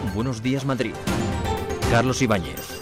Buenos Días Madrid. Carlos Ibáñez.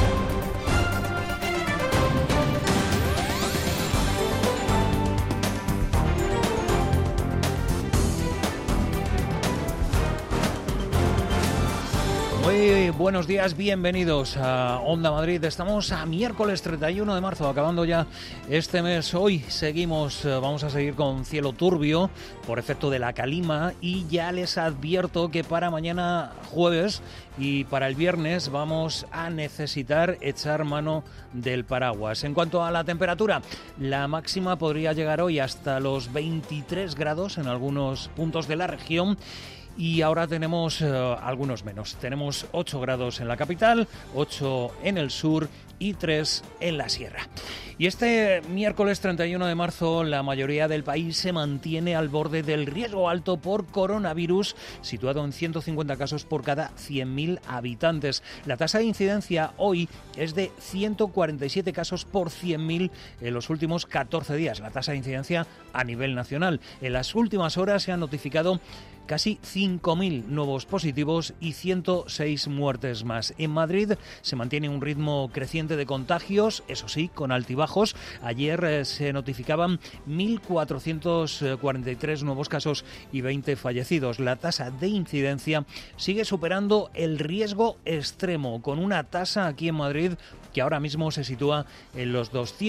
Muy buenos días, bienvenidos a Onda Madrid. Estamos a miércoles 31 de marzo, acabando ya este mes. Hoy vamos a seguir con cielo turbio por efecto de la calima, y ya les advierto que para mañana jueves y para el viernes vamos a necesitar echar mano del paraguas. En cuanto a la temperatura, la máxima podría llegar hoy hasta los 23 grados en algunos puntos de la región. Y ahora tenemos algunos menos. Tenemos 8 grados en la capital, 8 en el sur y 3 en la sierra. Y este miércoles 31 de marzo la mayoría del país se mantiene al borde del riesgo alto por coronavirus, situado en 150 casos por cada 100.000 habitantes. La tasa de incidencia hoy es de 147 casos por 100.000 en los últimos 14 días. La tasa de incidencia a nivel nacional. En las últimas horas se han notificado casi 5.000 nuevos positivos y 106 muertes más. En Madrid se mantiene un ritmo creciente de contagios, eso sí, con altibajos. Ayer se notificaban 1.443 nuevos casos y 20 fallecidos. La tasa de incidencia sigue superando el riesgo extremo, con una tasa aquí en Madrid que ahora mismo se sitúa en los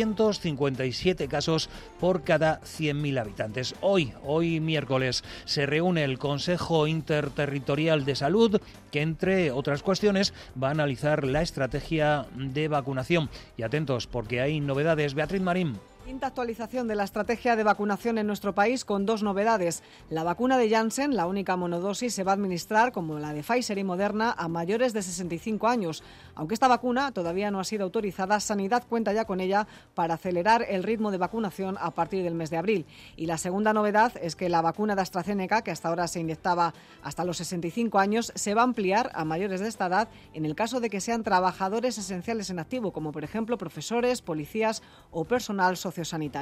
257 casos por cada 100.000 habitantes. Hoy miércoles se reúne el Consejo Interterritorial de Salud, que entre otras cuestiones va a analizar la estrategia de vacunación. Y atentos, porque hay novedades. Beatriz Marín. Quinta actualización de la estrategia de vacunación en nuestro país, con 2 novedades. La vacuna de Janssen, la única monodosis, se va a administrar, como la de Pfizer y Moderna, a mayores de 65 años. Aunque esta vacuna todavía no ha sido autorizada, Sanidad cuenta ya con ella para acelerar el ritmo de vacunación a partir del mes de abril. Y la segunda novedad es que la vacuna de AstraZeneca, que hasta ahora se inyectaba hasta los 65 años, se va a ampliar a mayores de esta edad en el caso de que sean trabajadores esenciales en activo, como por ejemplo profesores, policías o personal sociosanitario.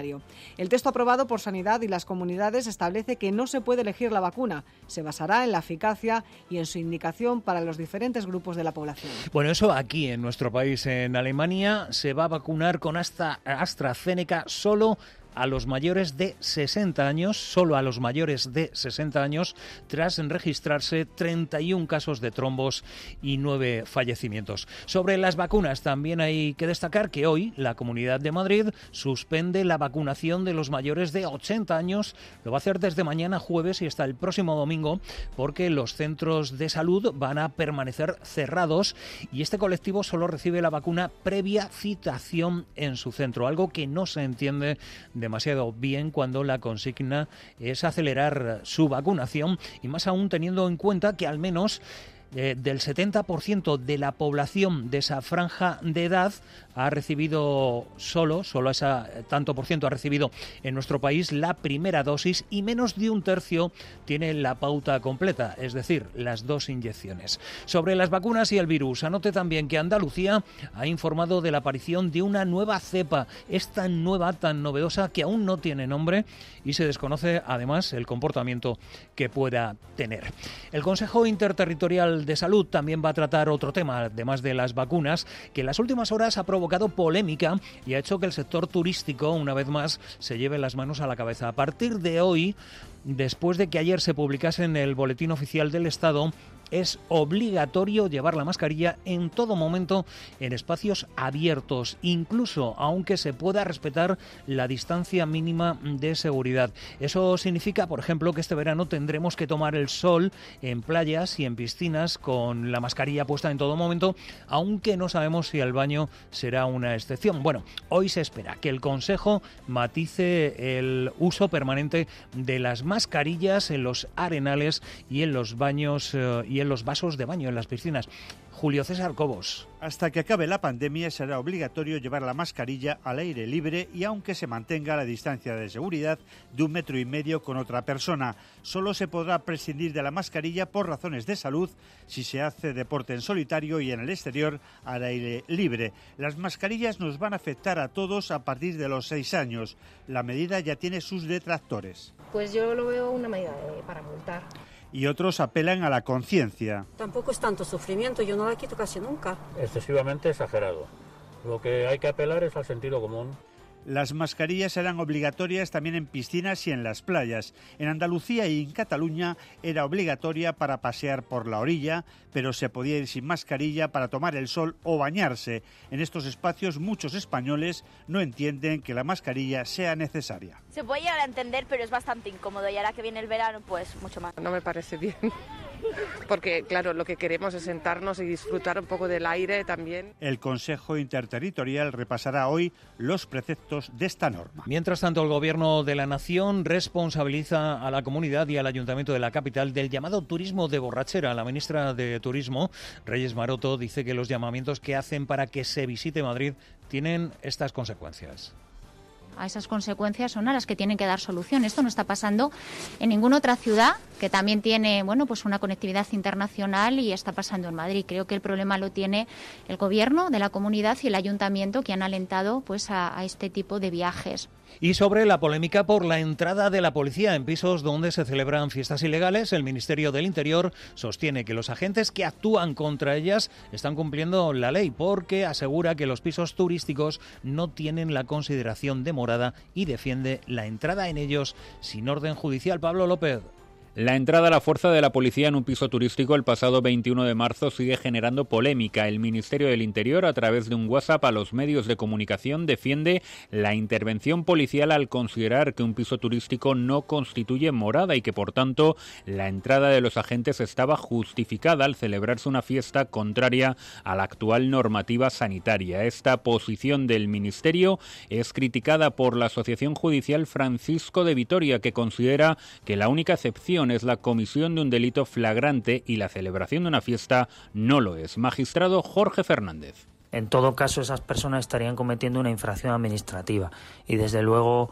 El texto aprobado por Sanidad y las comunidades establece que no se puede elegir la vacuna. Se basará en la eficacia y en su indicación para los diferentes grupos de la población. Bueno, eso aquí en nuestro país. En Alemania se va a vacunar con AstraZeneca solo a los mayores de 60 años, solo a los mayores de 60 años, tras registrarse 31 casos de trombos y 9 fallecimientos. Sobre las vacunas, también hay que destacar que hoy la Comunidad de Madrid suspende la vacunación de los mayores de 80 años. Lo va a hacer desde mañana jueves y hasta el próximo domingo, porque los centros de salud van a permanecer cerrados y este colectivo solo recibe la vacuna previa citación en su centro, algo que no se entiende demasiado bien cuando la consigna es acelerar su vacunación, y más aún teniendo en cuenta que al menos del 70% de la población de esa franja de edad ha recibido solo ese tanto por ciento ha recibido en nuestro país la primera dosis, y menos de un tercio tiene la pauta completa, es decir, las 2 inyecciones. Sobre las vacunas y el virus, anote también que Andalucía ha informado de la aparición de una nueva cepa. Es tan nueva, tan novedosa, que aún no tiene nombre y se desconoce además el comportamiento que pueda tener. El Consejo Interterritorial de Salud también va a tratar otro tema, además de las vacunas, que en las últimas horas ha provocado polémica y ha hecho que el sector turístico, una vez más, se lleve las manos a la cabeza. A partir de hoy, después de que ayer se publicase en el Boletín Oficial del Estado, es obligatorio llevar la mascarilla en todo momento en espacios abiertos, incluso aunque se pueda respetar la distancia mínima de seguridad. Eso significa, por ejemplo, que este verano tendremos que tomar el sol en playas y en piscinas con la mascarilla puesta en todo momento, aunque no sabemos si el baño será una excepción. Bueno, hoy se espera que el Consejo matice el uso permanente de las mascarillas en los arenales y en los baños y en los vasos de baño en las piscinas. Julio César Cobos. Hasta que acabe la pandemia será obligatorio llevar la mascarilla al aire libre, y aunque se mantenga la distancia de seguridad de 1,5 metros con otra persona. Solo se podrá prescindir de la mascarilla por razones de salud si se hace deporte en solitario y en el exterior al aire libre. Las mascarillas nos van a afectar a todos a partir de los 6 años. La medida ya tiene sus detractores. Pues yo lo veo una medida para multar. y otros apelan a la conciencia. Tampoco es tanto sufrimiento, yo no la quito casi nunca. Excesivamente exagerado. Lo que hay que apelar es al sentido común. Las mascarillas serán obligatorias también en piscinas y en las playas. En Andalucía y en Cataluña era obligatoria para pasear por la orilla, pero se podía ir sin mascarilla para tomar el sol o bañarse. En estos espacios muchos españoles no entienden que la mascarilla sea necesaria. Se puede llegar a entender, pero es bastante incómodo y ahora que viene el verano, pues mucho más. No me parece bien. Porque, claro, lo que queremos es sentarnos y disfrutar un poco del aire también. El Consejo Interterritorial repasará hoy los preceptos de esta norma. Mientras tanto, el Gobierno de la Nación responsabiliza a la comunidad y al Ayuntamiento de la capital del llamado turismo de borrachera. La ministra de Turismo, Reyes Maroto, dice que los llamamientos que hacen para que se visite Madrid tienen estas consecuencias. A esas consecuencias son a las que tienen que dar solución. Esto no está pasando en ninguna otra ciudad que también tiene, pues una conectividad internacional y está pasando en Madrid. Creo que el problema lo tiene el Gobierno de la comunidad y el Ayuntamiento, que han alentado pues a este tipo de viajes. Y sobre la polémica por la entrada de la policía en pisos donde se celebran fiestas ilegales, el Ministerio del Interior sostiene que los agentes que actúan contra ellas están cumpliendo la ley, porque asegura que los pisos turísticos no tienen la consideración de morada y defiende la entrada en ellos sin orden judicial. Pablo López. La entrada a la fuerza de la policía en un piso turístico el pasado 21 de marzo sigue generando polémica. El Ministerio del Interior, a través de un WhatsApp a los medios de comunicación, defiende la intervención policial al considerar que un piso turístico no constituye morada y que, por tanto, la entrada de los agentes estaba justificada al celebrarse una fiesta contraria a la actual normativa sanitaria. Esta posición del Ministerio es criticada por la Asociación Judicial Francisco de Vitoria, que considera que la única excepción es la comisión de un delito flagrante y la celebración de una fiesta no lo es. Magistrado Jorge Fernández. En todo caso, esas personas estarían cometiendo una infracción administrativa y, desde luego,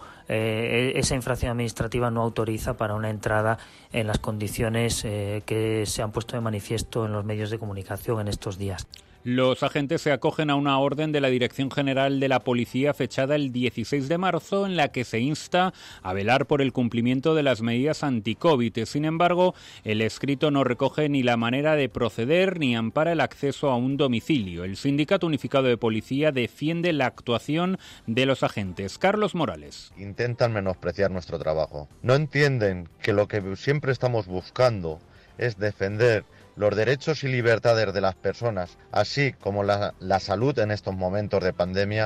esa infracción administrativa no autoriza para una entrada en las condiciones que se han puesto de manifiesto en los medios de comunicación en estos días. Los agentes se acogen a una orden de la Dirección General de la Policía fechada el 16 de marzo en la que se insta a velar por el cumplimiento de las medidas anti-COVID. Sin embargo, el escrito no recoge ni la manera de proceder ni ampara el acceso a un domicilio. El Sindicato Unificado de Policía defiende la actuación de los agentes. Carlos Morales. Intentan menospreciar nuestro trabajo. No entienden que lo que siempre estamos buscando es defender los derechos y libertades de las personas, así como la salud en estos momentos de pandemia.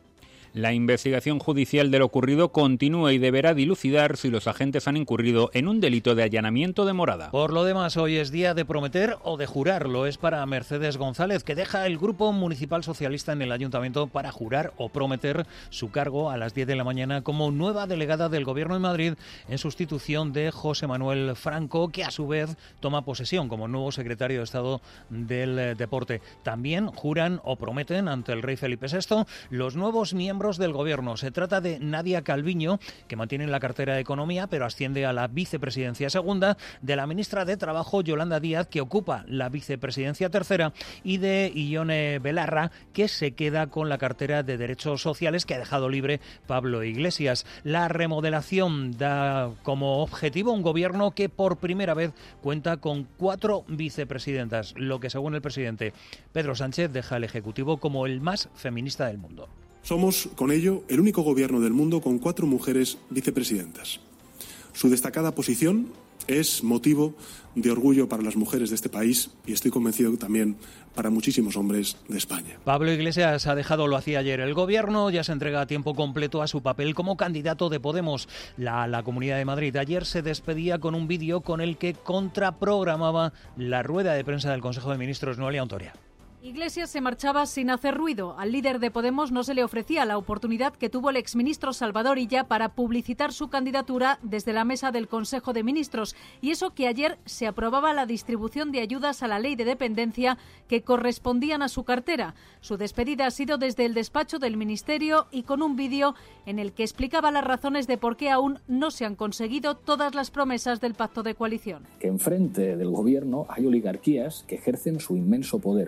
La investigación judicial de lo ocurrido continúa y deberá dilucidar si los agentes han incurrido en un delito de allanamiento de morada. Por lo demás, hoy es día de prometer o de jurar. Lo es para Mercedes González, que deja el Grupo Municipal Socialista en el Ayuntamiento para jurar o prometer su cargo a las 10 de la mañana como nueva delegada del Gobierno de Madrid en sustitución de José Manuel Franco, que a su vez toma posesión como nuevo secretario de Estado del Deporte. También juran o prometen ante el rey Felipe VI los nuevos miembros del Gobierno. Se trata de Nadia Calviño, que mantiene la cartera de Economía, pero asciende a la vicepresidencia segunda, de la ministra de Trabajo, Yolanda Díaz, que ocupa la vicepresidencia tercera, y de Ione Belarra, que se queda con la cartera de Derechos Sociales, que ha dejado libre Pablo Iglesias. La remodelación da como objetivo un gobierno que por primera vez cuenta con 4 vicepresidentas, lo que, según el presidente Pedro Sánchez, deja el Ejecutivo como el más feminista del mundo. Somos, con ello, el único gobierno del mundo con 4 mujeres vicepresidentas. Su destacada posición es motivo de orgullo para las mujeres de este país y estoy convencido también para muchísimos hombres de España. Pablo Iglesias ha dejado, lo hacía ayer, el Gobierno, ya se entrega a tiempo completo a su papel como candidato de Podemos. La Comunidad de Madrid ayer se despedía con un vídeo con el que contraprogramaba la rueda de prensa del Consejo de Ministros. Noelia Ontoria. Iglesias se marchaba sin hacer ruido. Al líder de Podemos no se le ofrecía la oportunidad que tuvo el exministro Salvador Illa para publicitar su candidatura desde la mesa del Consejo de Ministros. Y eso que ayer se aprobaba la distribución de ayudas a la ley de dependencia que correspondían a su cartera. Su despedida ha sido desde el despacho del Ministerio y con un vídeo en el que explicaba las razones de por qué aún no se han conseguido todas las promesas del pacto de coalición. Que enfrente del Gobierno hay oligarquías que ejercen su inmenso poder. Ha sido un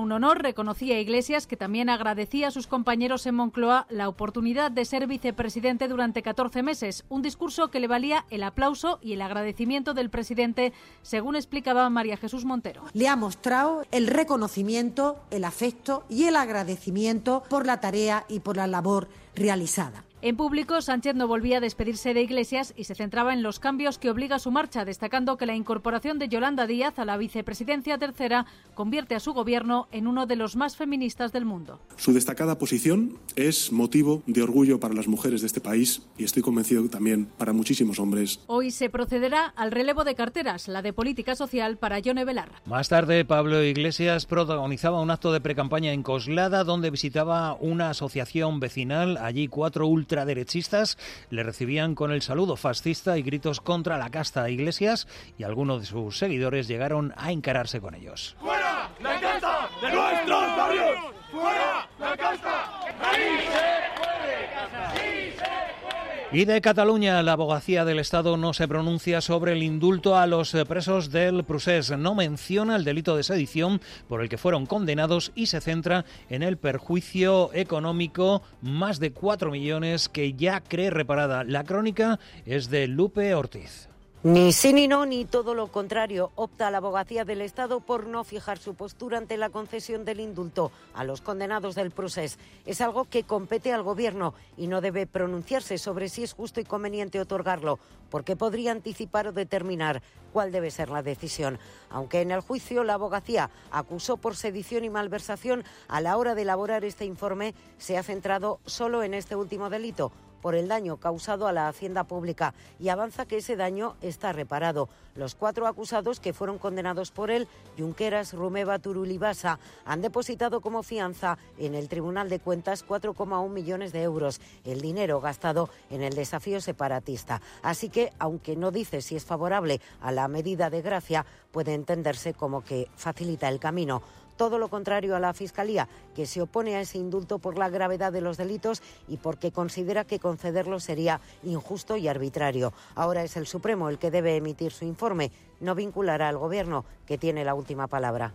un honor, reconocía Iglesias, que también agradecía a sus compañeros en Moncloa la oportunidad de ser vicepresidente durante 14 meses. Un discurso que le valía el aplauso y el agradecimiento del presidente, según explicaba María Jesús Montero. Le ha mostrado el reconocimiento, el afecto y el agradecimiento por la tarea y por la labor realizada. En público, Sánchez no volvía a despedirse de Iglesias y se centraba en los cambios que obliga a su marcha, destacando que la incorporación de Yolanda Díaz a la vicepresidencia tercera convierte a su gobierno en uno de los más feministas del mundo. Su destacada posición es motivo de orgullo para las mujeres de este país y estoy convencido que también para muchísimos hombres. Hoy se procederá al relevo de carteras, la de Política Social para Yone Belarra. Más tarde, Pablo Iglesias protagonizaba un acto de precampaña en Coslada, donde visitaba una asociación vecinal. Allí 4 ultraderechistas le recibían con el saludo fascista y gritos contra la casta. Iglesias y algunos de sus seguidores llegaron a encararse con ellos. ¡Fuera la casta de nuestros barrios! ¡Fuera la casta! ¡Ahí se puede! ¡Sí se puede! Y de Cataluña, la abogacía del Estado no se pronuncia sobre el indulto a los presos del Procés. No menciona el delito de sedición por el que fueron condenados y se centra en el perjuicio económico, más de 4 millones que ya cree reparada. La crónica es de Lupe Ortiz. Ni sí ni no, ni todo lo contrario. Opta la abogacía del Estado por no fijar su postura ante la concesión del indulto a los condenados del Procés. Es algo que compete al Gobierno y no debe pronunciarse sobre si es justo y conveniente otorgarlo, porque podría anticipar o determinar cuál debe ser la decisión. Aunque en el juicio la abogacía acusó por sedición y malversación, a la hora de elaborar este informe se ha centrado solo en este último delito, por el daño causado a la hacienda pública, y avanza que ese daño está reparado. Los 4 acusados que fueron condenados por él, Junqueras, Rumeva, Turull y Bassa, han depositado como fianza en el Tribunal de Cuentas 4,1 millones de euros, el dinero gastado en el desafío separatista. Así que, aunque no dice si es favorable a la medida de gracia, puede entenderse como que facilita el camino. Todo lo contrario a la Fiscalía, que se opone a ese indulto por la gravedad de los delitos y porque considera que concederlo sería injusto y arbitrario. Ahora es el Supremo el que debe emitir su informe, no vinculará al Gobierno, que tiene la última palabra.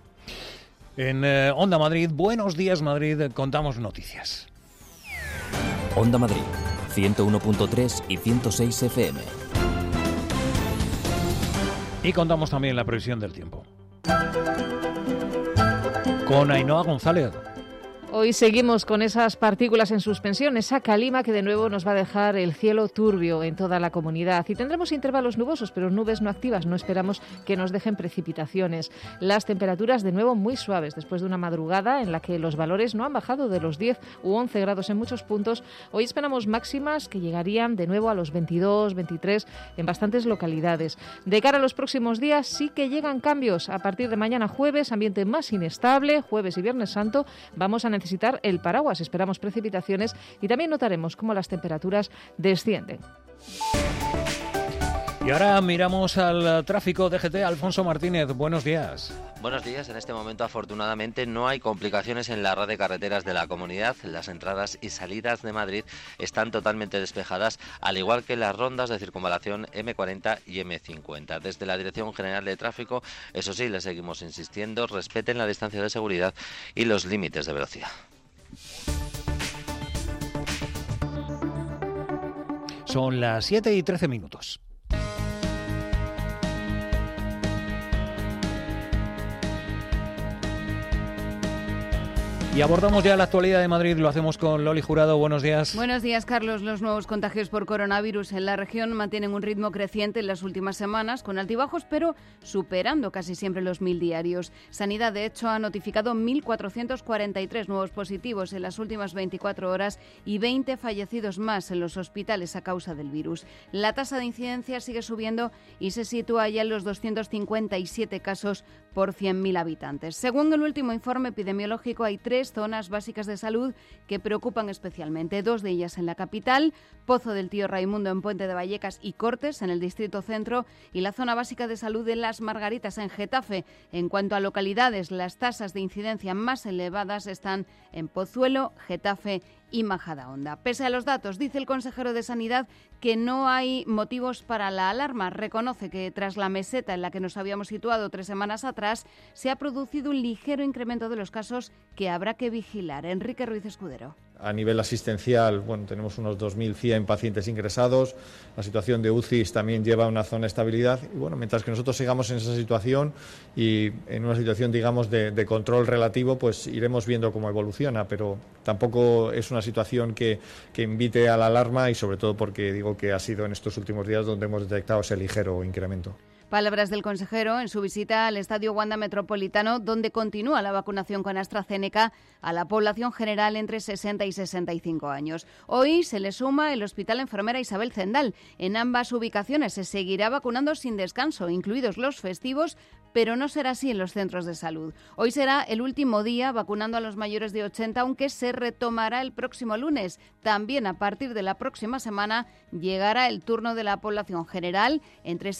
En Onda Madrid, Buenos Días Madrid, contamos noticias. Onda Madrid, 101.3 y 106 FM. Y contamos también la previsión del tiempo. Con Ainhoa González. Hoy seguimos con esas partículas en suspensión, esa calima que de nuevo nos va a dejar el cielo turbio en toda la comunidad. Y tendremos intervalos nubosos, pero nubes no activas. No esperamos que nos dejen precipitaciones. Las temperaturas de nuevo muy suaves, después de una madrugada en la que los valores no han bajado de los 10 u 11 grados en muchos puntos. Hoy esperamos máximas que llegarían de nuevo a los 22, 23 en bastantes localidades. De cara a los próximos días sí que llegan cambios. A partir de mañana jueves, ambiente más inestable. Jueves y Viernes Santo vamos a necesitar el paraguas. Esperamos precipitaciones y también notaremos cómo las temperaturas descienden. Y ahora miramos al tráfico DGT. Alfonso Martínez, buenos días. Buenos días. En este momento, afortunadamente, no hay complicaciones en la red de carreteras de la comunidad. Las entradas y salidas de Madrid están totalmente despejadas, al igual que las rondas de circunvalación M40 y M50. Desde la Dirección General de Tráfico, eso sí, les seguimos insistiendo, respeten la distancia de seguridad y los límites de velocidad. Son las 7:13. Y abordamos ya la actualidad de Madrid, lo hacemos con Loli Jurado. Buenos días. Buenos días, Carlos. Los nuevos contagios por coronavirus en la región mantienen un ritmo creciente en las últimas semanas, con altibajos, pero superando casi siempre los 1.000 diarios. Sanidad, de hecho, ha notificado 1.443 nuevos positivos en las últimas 24 horas y 20 fallecidos más en los hospitales a causa del virus. La tasa de incidencia sigue subiendo y se sitúa ya en los 257 casos por 100.000 habitantes. Según el último informe epidemiológico, hay 3 zonas básicas de salud que preocupan especialmente. 2 de ellas en la capital, Pozo del Tío Raimundo en Puente de Vallecas y Cortes en el Distrito Centro, y la zona básica de salud de Las Margaritas en Getafe. En cuanto a localidades, las tasas de incidencia más elevadas están en Pozuelo, Getafe y Majadahonda. Pese a los datos, dice el consejero de Sanidad que no hay motivos para la alarma. Reconoce que tras la meseta en la que nos habíamos situado 3 semanas atrás, se ha producido un ligero incremento de los casos que habrá que vigilar. Enrique Ruiz Escudero. A nivel asistencial, tenemos unos 2.100 pacientes ingresados. La situación de UCIs también lleva a una zona de estabilidad. Y mientras que nosotros sigamos en esa situación y en una situación, digamos, de control relativo, pues iremos viendo cómo evoluciona. Pero tampoco es una situación que invite a la alarma y sobre todo porque digo que ha sido en estos últimos días donde hemos detectado ese ligero incremento. Palabras del consejero en su visita al Estadio Wanda Metropolitano, donde continúa la vacunación con AstraZeneca a la población general entre 60 y 65 años. Hoy se le suma el Hospital Enfermera Isabel Zendal. En ambas ubicaciones se seguirá vacunando sin descanso, incluidos los festivos, pero no será así en los centros de salud. Hoy será el último día vacunando a los mayores de 80, aunque se retomará el próximo lunes. También a partir de la próxima semana llegará el turno de la población general entre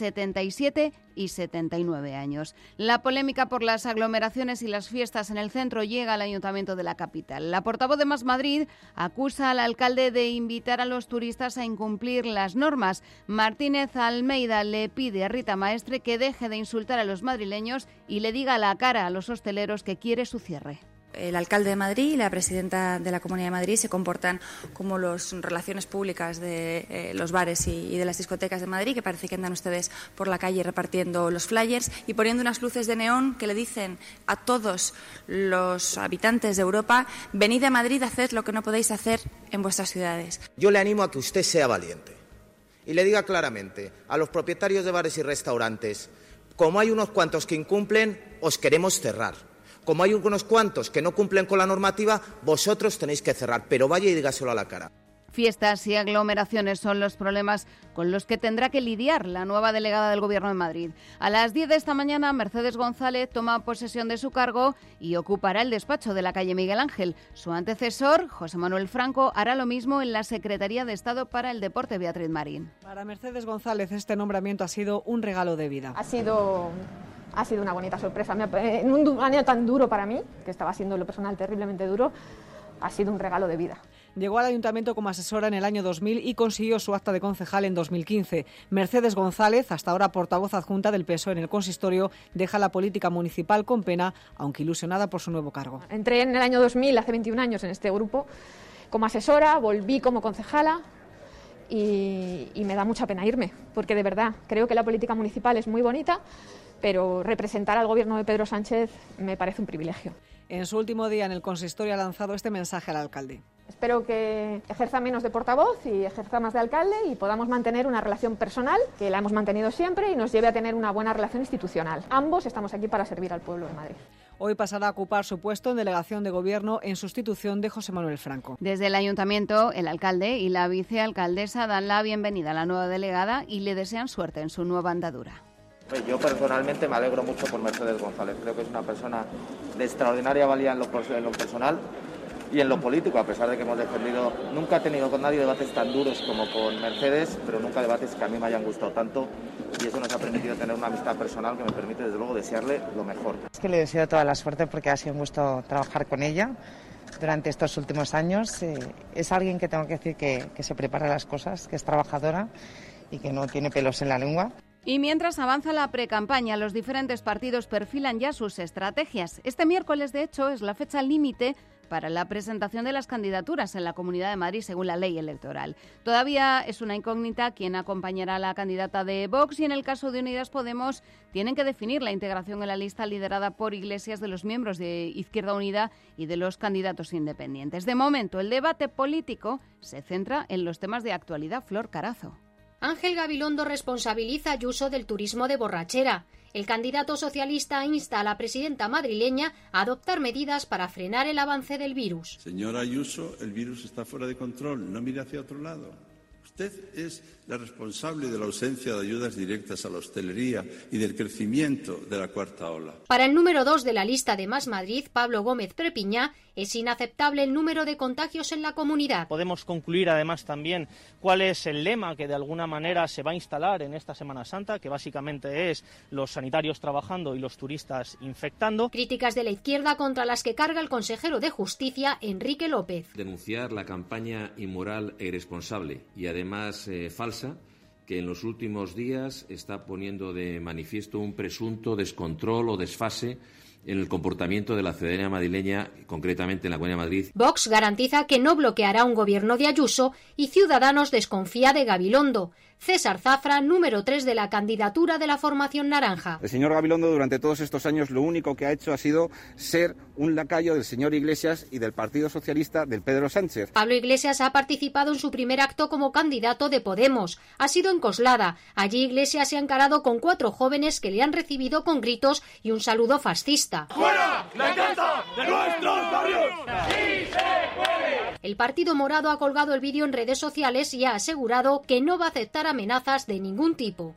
77 y 79 años. La polémica por las aglomeraciones y las fiestas en el centro llega al Ayuntamiento de la capital. La portavoz de Más Madrid acusa al alcalde de invitar a los turistas a incumplir las normas. Martínez Almeida le pide a Rita Maestre que deje de insultar a los madrileños y le diga a la cara a los hosteleros que quiere su cierre. El alcalde de Madrid y la presidenta de la Comunidad de Madrid se comportan como las relaciones públicas de los bares y de las discotecas de Madrid, que parece que andan ustedes por la calle repartiendo los flyers y poniendo unas luces de neón que le dicen a todos los habitantes de Europa: venid a Madrid a hacer lo que no podéis hacer en vuestras ciudades. Yo le animo a que usted sea valiente y le diga claramente a los propietarios de bares y restaurantes: como hay unos cuantos que incumplen, os queremos cerrar. Como hay unos cuantos que no cumplen con la normativa, vosotros tenéis que cerrar, pero vaya y dígaselo a la cara. Fiestas y aglomeraciones son los problemas con los que tendrá que lidiar la nueva delegada del Gobierno de Madrid. A las 10 de esta mañana, Mercedes González toma posesión de su cargo y ocupará el despacho de la calle Miguel Ángel. Su antecesor, José Manuel Franco, hará lo mismo en la Secretaría de Estado para el Deporte, Beatriz Marín. Para Mercedes González, este nombramiento ha sido un regalo de vida. Ha sido una bonita sorpresa. En un año tan duro para mí, que estaba siendo lo personal terriblemente duro, ha sido un regalo de vida. Llegó al ayuntamiento como asesora en el año 2000 y consiguió su acta de concejal en 2015. Mercedes González, hasta ahora portavoz adjunta del PSOE en el consistorio, deja la política municipal con pena, aunque ilusionada por su nuevo cargo. Entré en el año 2000, hace 21 años, en este grupo como asesora, volví como concejala y me da mucha pena irme, porque de verdad creo que la política municipal es muy bonita, pero representar al gobierno de Pedro Sánchez me parece un privilegio. En su último día en el consistorio ha lanzado este mensaje al alcalde. Espero que ejerza menos de portavoz y ejerza más de alcalde y podamos mantener una relación personal, que la hemos mantenido siempre, y nos lleve a tener una buena relación institucional. Ambos estamos aquí para servir al pueblo de Madrid. Hoy pasará a ocupar su puesto en delegación de gobierno en sustitución de José Manuel Franco. Desde el ayuntamiento, el alcalde y la vicealcaldesa dan la bienvenida a la nueva delegada y le desean suerte en su nueva andadura. Yo personalmente me alegro mucho por Mercedes González. Creo que es una persona de extraordinaria valía en lo personal y en lo político, a pesar de que hemos defendido, nunca he tenido con nadie debates tan duros como con Mercedes, pero nunca debates que a mí me hayan gustado tanto, y eso nos ha permitido tener una amistad personal que me permite desde luego desearle lo mejor. Es que le deseo toda la suerte porque ha sido un gusto trabajar con ella durante estos últimos años. Es alguien que tengo que decir que se prepara las cosas, que es trabajadora y que no tiene pelos en la lengua. Y mientras avanza la precampaña, los diferentes partidos perfilan ya sus estrategias. Este miércoles, de hecho, es la fecha límite para la presentación de las candidaturas en la Comunidad de Madrid según la ley electoral. Todavía es una incógnita quién acompañará a la candidata de Vox y en el caso de Unidas Podemos tienen que definir la integración en la lista liderada por Iglesias de los miembros de Izquierda Unida y de los candidatos independientes. De momento, el debate político se centra en los temas de actualidad. Flor Carazo. Ángel Gabilondo responsabiliza a Ayuso del turismo de borrachera. El candidato socialista insta a la presidenta madrileña a adoptar medidas para frenar el avance del virus. Señora Ayuso, el virus está fuera de control, no mire hacia otro lado. Usted es la responsable de la ausencia de ayudas directas a la hostelería y del crecimiento de la cuarta ola. Para el número 2 de la lista de Más Madrid, Pablo Gómez Prepiñá, es inaceptable el número de contagios en la comunidad. Podemos concluir además también cuál es el lema que de alguna manera se va a instalar en esta Semana Santa, que básicamente es los sanitarios trabajando y los turistas infectando. Críticas de la izquierda contra las que carga el consejero de Justicia, Enrique López. Denunciar la campaña inmoral e irresponsable y además falsa que en los últimos días está poniendo de manifiesto un presunto descontrol o desfase en el comportamiento de la ciudadanía madrileña, concretamente en la Comunidad de Madrid. Vox garantiza que no bloqueará un gobierno de Ayuso y Ciudadanos desconfía de Gabilondo. César Zafra, número 3 de la candidatura de la formación naranja. El señor Gabilondo durante todos estos años lo único que ha hecho ha sido ser un lacayo del señor Iglesias y del Partido Socialista del Pedro Sánchez. Pablo Iglesias ha participado en su primer acto como candidato de Podemos. Ha sido en Coslada. Allí Iglesias se ha encarado con 4 jóvenes que le han recibido con gritos y un saludo fascista. ¡Fuera la casa de nuestros barrios! ¡Sí se puede! El Partido Morado ha colgado el vídeo en redes sociales y ha asegurado que no va a aceptar amenazas de ningún tipo.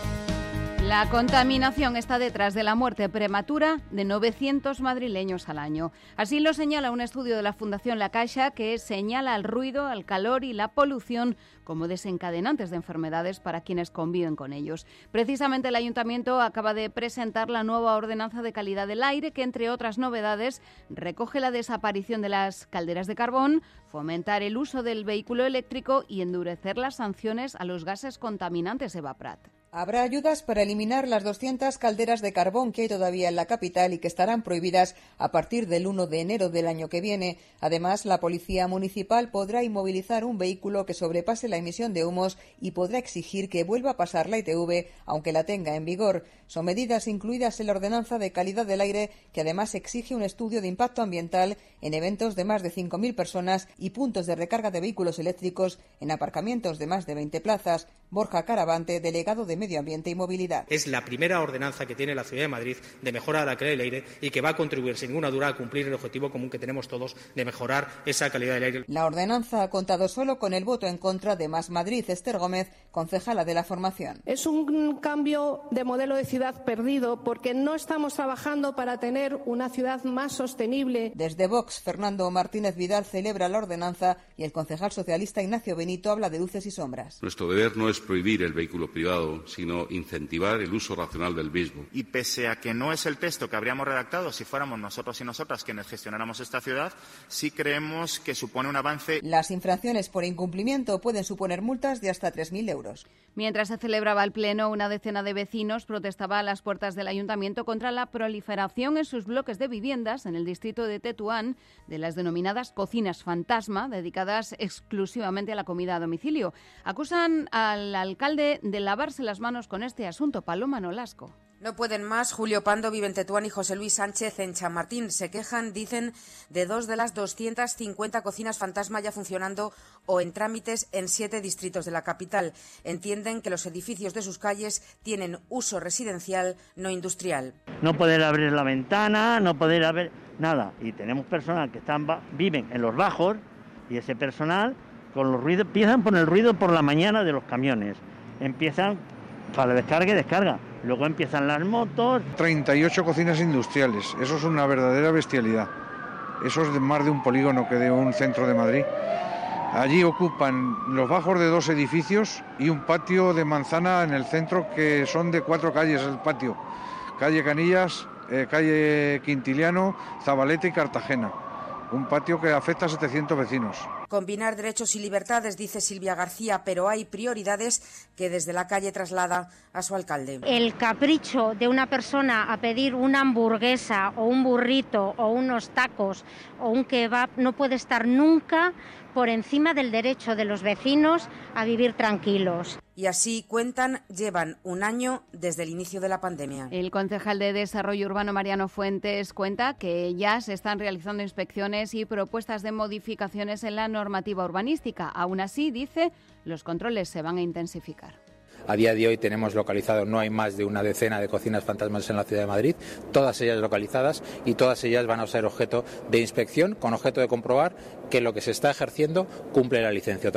La contaminación está detrás de la muerte prematura de 900 madrileños al año. Así lo señala un estudio de la Fundación La Caixa, que señala el ruido, el calor y la polución como desencadenantes de enfermedades para quienes conviven con ellos. Precisamente el Ayuntamiento acaba de presentar la nueva Ordenanza de Calidad del Aire, que entre otras novedades recoge la desaparición de las calderas de carbón, fomentar el uso del vehículo eléctrico y endurecer las sanciones a los gases contaminantes. Eva Prat. Habrá ayudas para eliminar las 200 calderas de carbón que hay todavía en la capital y que estarán prohibidas a partir del 1 de enero del año que viene. Además, la Policía Municipal podrá inmovilizar un vehículo que sobrepase la emisión de humos y podrá exigir que vuelva a pasar la ITV, aunque la tenga en vigor. Son medidas incluidas en la Ordenanza de Calidad del Aire, que además exige un estudio de impacto ambiental en eventos de más de 5.000 personas y puntos de recarga de vehículos eléctricos en aparcamientos de más de 20 plazas. Borja Caravante, delegado de Medio Ambiente y Movilidad. Es la primera ordenanza que tiene la Ciudad de Madrid de mejora de la calidad del aire y que va a contribuir sin ninguna duda a cumplir el objetivo común que tenemos todos de mejorar esa calidad del aire. La ordenanza ha contado solo con el voto en contra de Más Madrid. Esther Gómez, concejala de la formación. Es un cambio de modelo de ciudad perdido porque no estamos trabajando para tener una ciudad más sostenible. Desde Vox, Fernando Martínez Vidal celebra la ordenanza y el concejal socialista Ignacio Benito habla de luces y sombras. Nuestro deber no es prohibir el vehículo privado, sino incentivar el uso racional del mismo. Y pese a que no es el texto que habríamos redactado si fuéramos nosotros y nosotras quienes gestionáramos esta ciudad, sí creemos que supone un avance. Las infracciones por incumplimiento pueden suponer multas de hasta 3.000 euros. Mientras se celebraba el pleno, una decena de vecinos protestaba a las puertas del ayuntamiento contra la proliferación en sus bloques de viviendas en el distrito de Tetuán de las denominadas cocinas fantasma, dedicadas exclusivamente a la comida a domicilio. Acusan al alcalde de lavarse las manos con este asunto. Paloma Nolasco. No pueden más. Julio Pando vive en Tetuán y José Luis Sánchez en Chamartín. Se quejan, dicen, de 2 de las 250 cocinas fantasma ya funcionando o en trámites en 7 distritos de la capital. Entienden que los edificios de sus calles tienen uso residencial, no industrial. No poder abrir la ventana, no poder abrir nada. Y tenemos personal que viven en los bajos y ese personal con los ruidos, empiezan por el ruido por la mañana de los camiones. Empiezan para descarga y descarga. Luego empiezan las motos. 38 cocinas industriales. Eso es una verdadera bestialidad. Eso es más de un polígono que de un centro de Madrid. Allí ocupan los bajos de 2 edificios y un patio de manzana en el centro que son de 4 calles el patio. Calle Canillas, calle Quintiliano, Zabaleta y Cartagena. Un patio que afecta a 700 vecinos. Combinar derechos y libertades, dice Silvia García, pero hay prioridades que desde la calle traslada a su alcalde. El capricho de una persona a pedir una hamburguesa o un burrito o unos tacos o un kebab no puede estar nunca por encima del derecho de los vecinos a vivir tranquilos. Y así cuentan, llevan un año desde el inicio de la pandemia. El concejal de Desarrollo Urbano, Mariano Fuentes, cuenta que ya se están realizando inspecciones y propuestas de modificaciones en la normativa urbanística. Aún así, dice, los controles se van a intensificar. A día de hoy tenemos localizado, no hay más de una decena de cocinas fantasmas en la ciudad de Madrid, todas ellas localizadas y todas ellas van a ser objeto de inspección con objeto de comprobar que lo que se está ejerciendo cumple la licencia otorgada.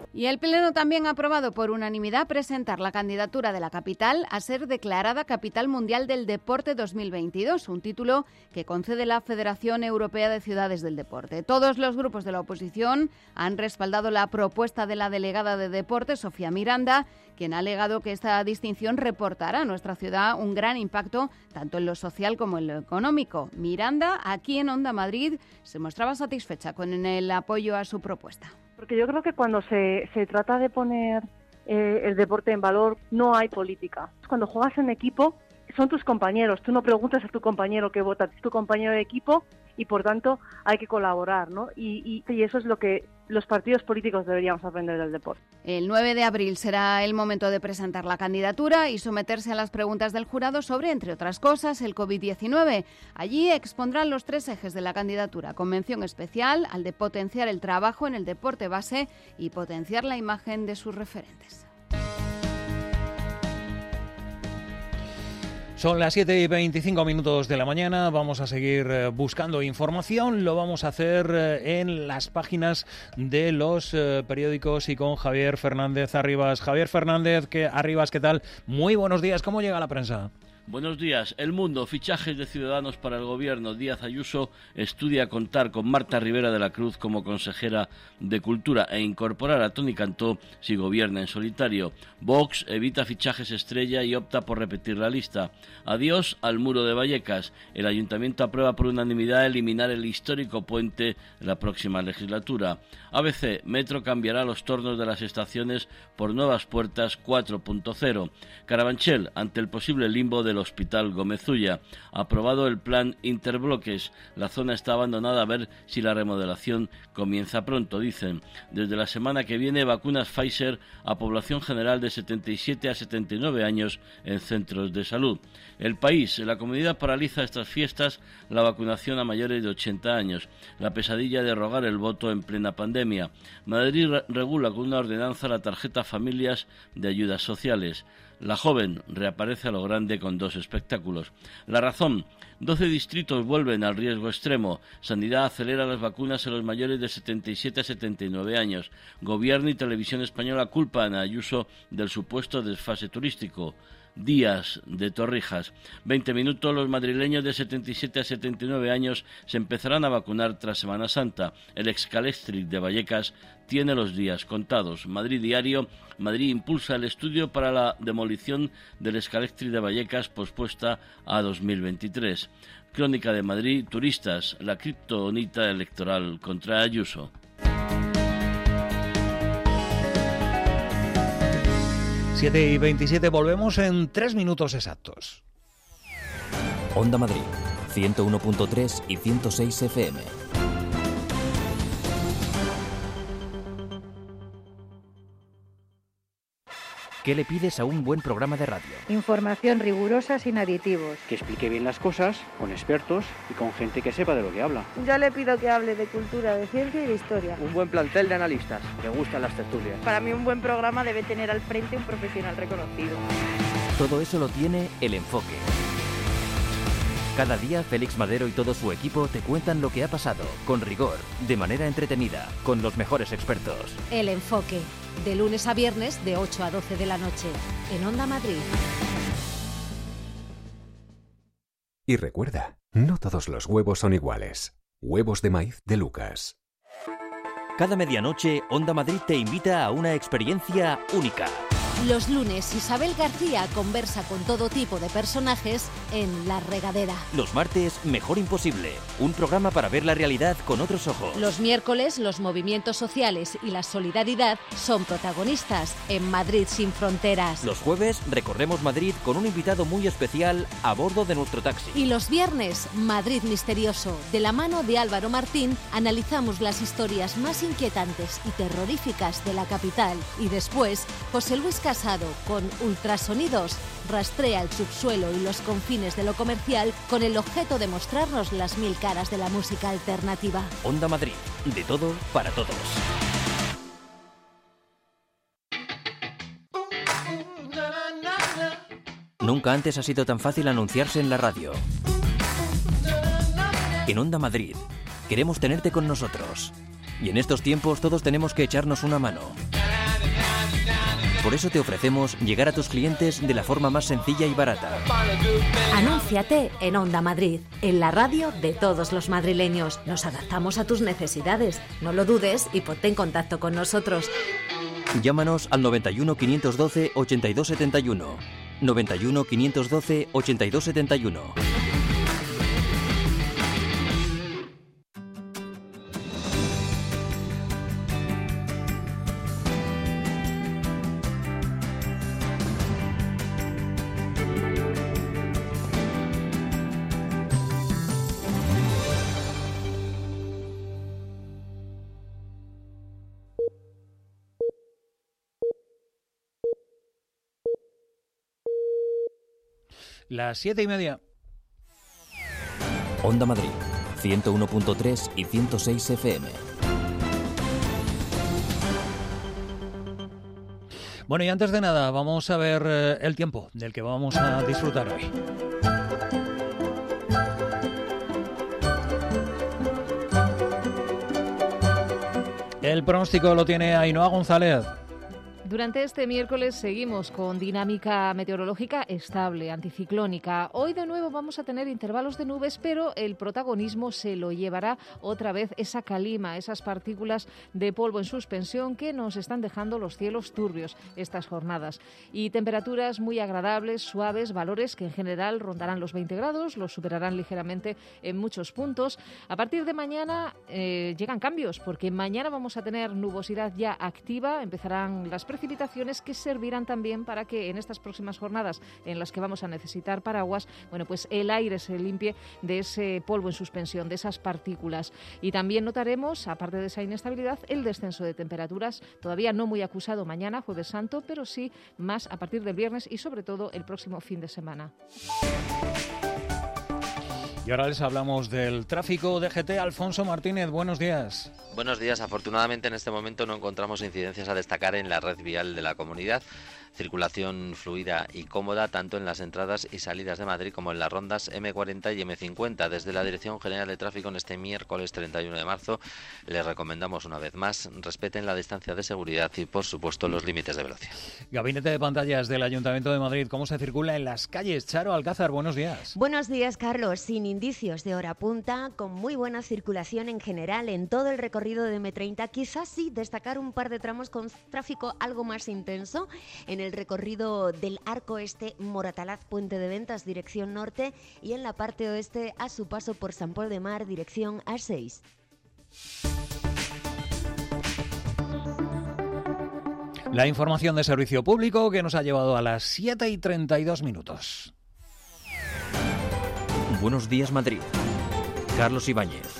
Y el Pleno también ha aprobado por unanimidad presentar la candidatura de la capital a ser declarada Capital Mundial del Deporte 2022, un título que concede la Federación Europea de Ciudades del Deporte. Todos los grupos de la oposición han respaldado la propuesta de la delegada de Deporte, Sofía Miranda, quien ha alegado que esta distinción reportará a nuestra ciudad un gran impacto tanto en lo social como en lo económico. Miranda, aquí en Onda Madrid, se mostraba satisfecha con el apoyo a su propuesta. Porque yo creo que cuando se trata de poner el deporte en valor, no hay política. Cuando juegas en equipo, son tus compañeros. Tú no preguntas a tu compañero qué vota, es tu compañero de equipo y, por tanto, hay que colaborar, ¿no? Y eso es lo que los partidos políticos deberíamos aprender del deporte. El 9 de abril será el momento de presentar la candidatura y someterse a las preguntas del jurado sobre, entre otras cosas, el COVID-19. Allí expondrán los 3 ejes de la candidatura, con mención especial al de potenciar el trabajo en el deporte base y potenciar la imagen de sus referentes. Son las 7:25 de la mañana, vamos a seguir buscando información, lo vamos a hacer en las páginas de los periódicos y con Javier Fernández Arribas. Javier Fernández, Arribas, ¿qué tal? Muy buenos días, ¿cómo llega la prensa? Buenos días. El Mundo, fichajes de Ciudadanos para el Gobierno. Díaz Ayuso estudia contar con Marta Rivera de la Cruz como consejera de Cultura e incorporar a Toni Cantó si gobierna en solitario. Vox evita fichajes estrella y opta por repetir la lista. Adiós al muro de Vallecas. El Ayuntamiento aprueba por unanimidad eliminar el histórico puente en la próxima legislatura. ABC, Metro cambiará los tornos de las estaciones por nuevas puertas 4.0. Carabanchel, ante el posible limbo del Hospital Gómez Ulla. Aprobado el plan Interbloques. La zona está abandonada, a ver si la remodelación comienza pronto, dicen. Desde la semana que viene, vacunas Pfizer a población general de 77 a 79 años en centros de salud. El País, la Comunidad paraliza estas fiestas la vacunación a mayores de 80 años. La pesadilla de rogar el voto en plena pandemia. Madrid regula con una ordenanza la tarjeta Familias de ayudas sociales. La Joven reaparece a lo grande con 2 espectáculos. La Razón, 12 distritos vuelven al riesgo extremo. Sanidad acelera las vacunas a los mayores de 77 a 79 años. Gobierno y Televisión Española culpan a Ayuso del supuesto desfase turístico. Días de Torrijas. 20 minutos, los madrileños de 77 a 79 años se empezarán a vacunar tras Semana Santa. El Excalextric de Vallecas tiene los días contados. Madrid Diario, Madrid impulsa el estudio para la demolición del Excalextric de Vallecas pospuesta a 2023. Crónica de Madrid, turistas, la kriptonita electoral contra Ayuso. 7:27, volvemos en 3 minutos exactos. Onda Madrid, 101.3 y 106 FM. ¿Qué le pides a un buen programa de radio? Información rigurosa sin aditivos. Que explique bien las cosas, con expertos y con gente que sepa de lo que habla. Yo le pido que hable de cultura, de ciencia y de historia. Un buen plantel de analistas, me gustan las tertulias. Para mí un buen programa debe tener al frente un profesional reconocido. Todo eso lo tiene El Enfoque. Cada día Félix Madero y todo su equipo te cuentan lo que ha pasado, con rigor, de manera entretenida, con los mejores expertos. El Enfoque, de lunes a viernes de 8 a 12 de la noche, en Onda Madrid. Y recuerda, no todos los huevos son iguales. Huevos de maíz de Lucas. Cada medianoche, Onda Madrid te invita a una experiencia única. Los lunes, Isabel García conversa con todo tipo de personajes en La Regadera. Los martes, Mejor Imposible, un programa para ver la realidad con otros ojos. Los miércoles, los movimientos sociales y la solidaridad son protagonistas en Madrid sin fronteras. Los jueves, recorremos Madrid con un invitado muy especial a bordo de nuestro taxi. Y los viernes, Madrid Misterioso. De la mano de Álvaro Martín, analizamos las historias más inquietantes y terroríficas de la capital. Y después, José Luis Casado, con Ultrasonidos, rastrea el subsuelo y los confines de lo comercial con el objeto de mostrarnos las 1000 caras de la música alternativa. Onda Madrid, de todo para todos. Nunca antes ha sido tan fácil anunciarse en la radio. En Onda Madrid, queremos tenerte con nosotros. Y en estos tiempos todos tenemos que echarnos una mano. Por eso te ofrecemos llegar a tus clientes de la forma más sencilla y barata. Anúnciate en Onda Madrid, en la radio de todos los madrileños. Nos adaptamos a tus necesidades. No lo dudes y ponte en contacto con nosotros. Llámanos al 91 512 8271. 91 512 8271. Las 7:30. Onda Madrid, 101.3 y 106 FM. Bueno, y antes de nada, vamos a ver el tiempo del que vamos a disfrutar hoy. El pronóstico lo tiene Ainhoa González. Durante este miércoles seguimos con dinámica meteorológica estable, anticiclónica. Hoy de nuevo vamos a tener intervalos de nubes, pero el protagonismo se lo llevará otra vez esa calima, esas partículas de polvo en suspensión que nos están dejando los cielos turbios estas jornadas. Y temperaturas muy agradables, suaves, valores que en general rondarán los 20 grados, los superarán ligeramente en muchos puntos. A partir de mañana llegan cambios, porque mañana vamos a tener nubosidad ya activa, empezarán las precipitaciones que servirán también para que en estas próximas jornadas en las que vamos a necesitar paraguas, bueno, pues el aire se limpie de ese polvo en suspensión, de esas partículas. Y también notaremos, aparte de esa inestabilidad, el descenso de temperaturas, todavía no muy acusado mañana, Jueves Santo, pero sí más a partir del viernes y sobre todo el próximo fin de semana. Y ahora les hablamos del tráfico. DGT, Alfonso Martínez, buenos días. Buenos días. Afortunadamente en este momento no encontramos incidencias a destacar en la red vial de la comunidad. Circulación fluida y cómoda tanto en las entradas y salidas de Madrid como en las rondas M40 y M50. Desde la Dirección General de Tráfico en este miércoles 31 de marzo les recomendamos una vez más respeten la distancia de seguridad y por supuesto los límites de velocidad. Gabinete de pantallas del Ayuntamiento de Madrid. ¿Cómo se circula en las calles? Charo Alcázar, buenos días. Buenos días, Carlos. Sin indicios de hora punta, con muy buena circulación en general en todo el recorrido de M30. Quizás sí destacar un par de tramos con tráfico algo más intenso en el recorrido del Arco Este, Moratalaz, Puente de Ventas, dirección norte, y en la parte oeste a su paso por San Pol de Mar, dirección A6. La información de servicio público que nos ha llevado a las 7:32 minutos. Buenos días, Madrid. Carlos Ibáñez.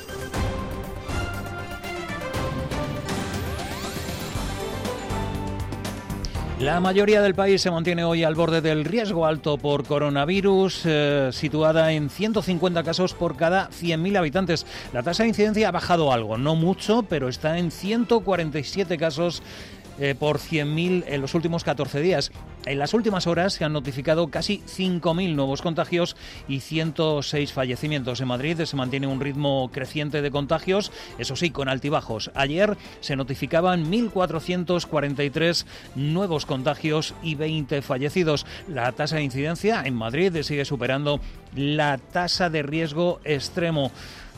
La mayoría del país se mantiene hoy al borde del riesgo alto por coronavirus, situada en 150 casos por cada 100.000 habitantes. La tasa de incidencia ha bajado algo, no mucho, pero está en 147 casos por 100.000 en los últimos 14 días. En las últimas horas se han notificado casi 5.000 nuevos contagios y 106 fallecimientos. En Madrid se mantiene un ritmo creciente de contagios, eso sí, con altibajos. Ayer se notificaban 1.443 nuevos contagios y 20 fallecidos. La tasa de incidencia en Madrid sigue superando la tasa de riesgo extremo.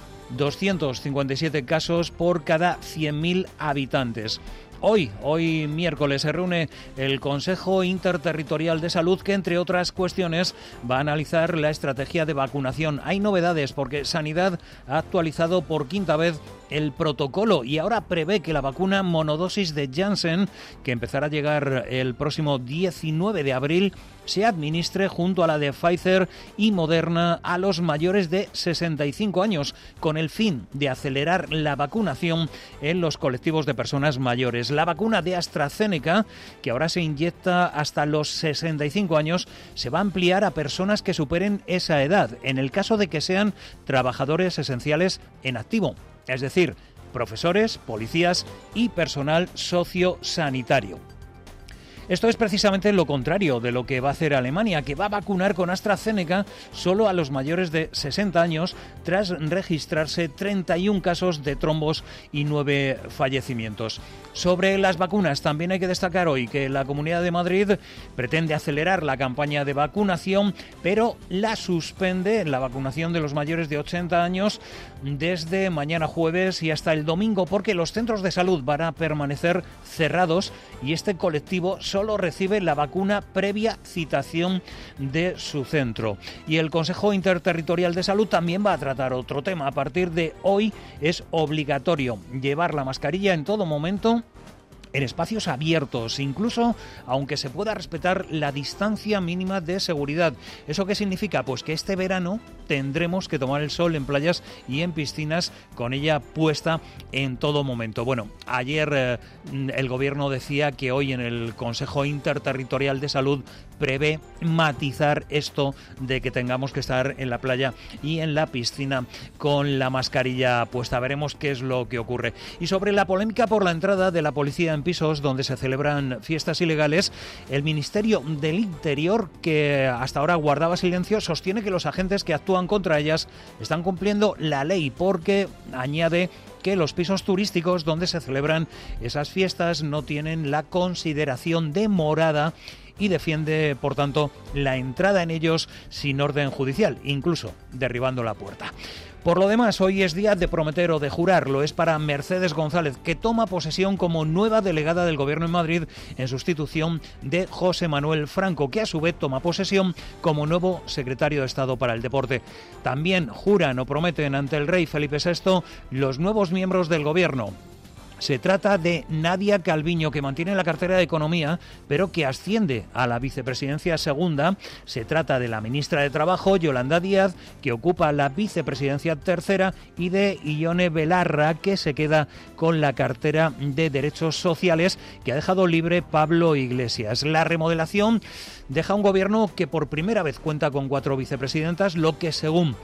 257 casos por cada 100.000 habitantes. Hoy miércoles se reúne el Consejo Interterritorial de Salud que, entre otras cuestiones, va a analizar la estrategia de vacunación. Hay novedades porque Sanidad ha actualizado por quinta vez el protocolo y ahora prevé que la vacuna monodosis de Janssen, que empezará a llegar el próximo 19 de abril, se administre junto a la de Pfizer y Moderna a los mayores de 65 años, con el fin de acelerar la vacunación en los colectivos de personas mayores. La vacuna de AstraZeneca, que ahora se inyecta hasta los 65 años, se va a ampliar a personas que superen esa edad, en el caso de que sean trabajadores esenciales en activo, es decir, profesores, policías y personal sociosanitario. Esto es precisamente lo contrario de lo que va a hacer Alemania, que va a vacunar con AstraZeneca solo a los mayores de 60 años tras registrarse 31 casos de trombos y 9 fallecimientos. Sobre las vacunas, también hay que destacar hoy que la Comunidad de Madrid pretende acelerar la campaña de vacunación, pero la suspende, la vacunación de los mayores de 80 años, desde mañana jueves y hasta el domingo, porque los centros de salud van a permanecer cerrados y este colectivo solo recibe la vacuna previa citación de su centro. Y el Consejo Interterritorial de Salud también va a tratar otro tema. A partir de hoy es obligatorio llevar la mascarilla en todo momento en espacios abiertos, incluso aunque se pueda respetar la distancia mínima de seguridad. ¿Eso qué significa? Pues que este verano tendremos que tomar el sol en playas y en piscinas con ella puesta en todo momento. Bueno, ayer el Gobierno decía que hoy en el Consejo Interterritorial de Salud prevé matizar esto de que tengamos que estar en la playa y en la piscina con la mascarilla puesta. Veremos qué es lo que ocurre. Y sobre la polémica por la entrada de la policía en pisos donde se celebran fiestas ilegales, el Ministerio del Interior, que hasta ahora guardaba silencio, sostiene que los agentes que actúan contra ellas están cumpliendo la ley, porque añade que los pisos turísticos donde se celebran esas fiestas no tienen la consideración de morada y defiende, por tanto, la entrada en ellos sin orden judicial, incluso derribando la puerta. Por lo demás, hoy es día de prometer o de jurar. Lo es para Mercedes González, que toma posesión como nueva delegada del Gobierno en Madrid en sustitución de José Manuel Franco, que a su vez toma posesión como nuevo secretario de Estado para el Deporte. También juran o prometen ante el rey Felipe VI los nuevos miembros del Gobierno. Se trata de Nadia Calviño, que mantiene la cartera de Economía, pero que asciende a la vicepresidencia segunda. Se trata de la ministra de Trabajo, Yolanda Díaz, que ocupa la vicepresidencia tercera, y de Ione Belarra, que se queda con la cartera de Derechos Sociales, que ha dejado libre Pablo Iglesias. La remodelación deja un gobierno que por primera vez cuenta con 4 vicepresidentas, lo que, según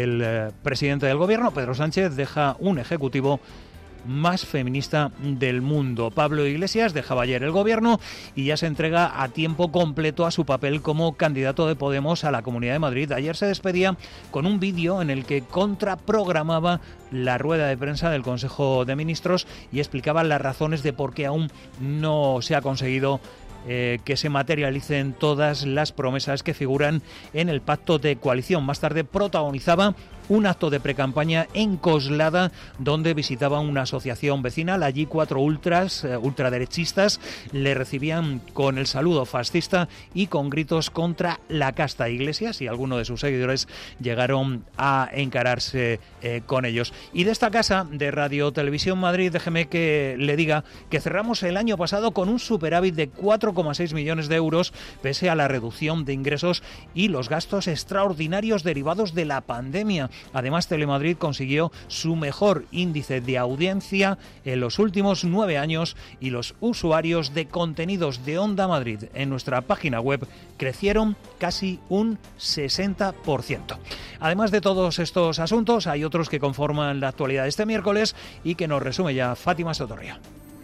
el presidente del gobierno, Pedro Sánchez, deja un ejecutivo más feminista del mundo. Pablo Iglesias dejaba ayer el gobierno y ya se entrega a tiempo completo a su papel como candidato de Podemos a la Comunidad de Madrid. Ayer se despedía con un vídeo en el que contraprogramaba la rueda de prensa del Consejo de Ministros y explicaba las razones de por qué aún no se ha conseguido que se materialicen todas las promesas que figuran en el pacto de coalición. Más tarde protagonizaba un acto de precampaña en Coslada, donde visitaba una asociación vecinal. Allí 4 ultraderechistas le recibían con el saludo fascista y con gritos contra la casta. Iglesias y algunos de sus seguidores llegaron a encararse con ellos. Y de esta casa de Radio Televisión Madrid, déjeme que le diga que cerramos el año pasado con un superávit de 4,6 millones de euros, pese a la reducción de ingresos y los gastos extraordinarios derivados de la pandemia. Además, Telemadrid consiguió su mejor índice de audiencia en los últimos 9 años y los usuarios de contenidos de Onda Madrid en nuestra página web crecieron casi un 60%. Además de todos estos asuntos, hay otros que conforman la actualidad de este miércoles y que nos resume ya Fátima Sotorria.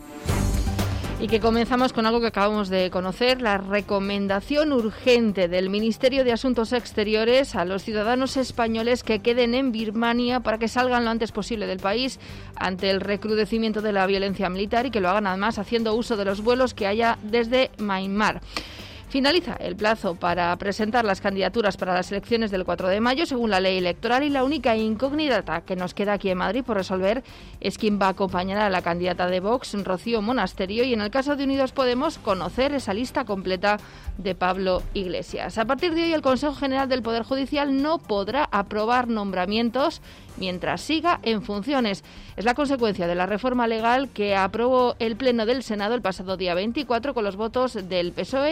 Y que comenzamos con algo que acabamos de conocer, la recomendación urgente del Ministerio de Asuntos Exteriores a los ciudadanos españoles que queden en Birmania para que salgan lo antes posible del país ante el recrudecimiento de la violencia militar y que lo hagan además haciendo uso de los vuelos que haya desde Myanmar. Finaliza el plazo para presentar las candidaturas para las elecciones del 4 de mayo, según la ley electoral, y la única incógnita que nos queda aquí en Madrid por resolver es quién va a acompañar a la candidata de Vox, Rocío Monasterio, y en el caso de Unidos Podemos, conocer esa lista completa de Pablo Iglesias. A partir de hoy, el Consejo General del Poder Judicial no podrá aprobar nombramientos mientras siga en funciones. Es la consecuencia de la reforma legal que aprobó el Pleno del Senado el pasado día 24 con los votos del PSOE y Unidos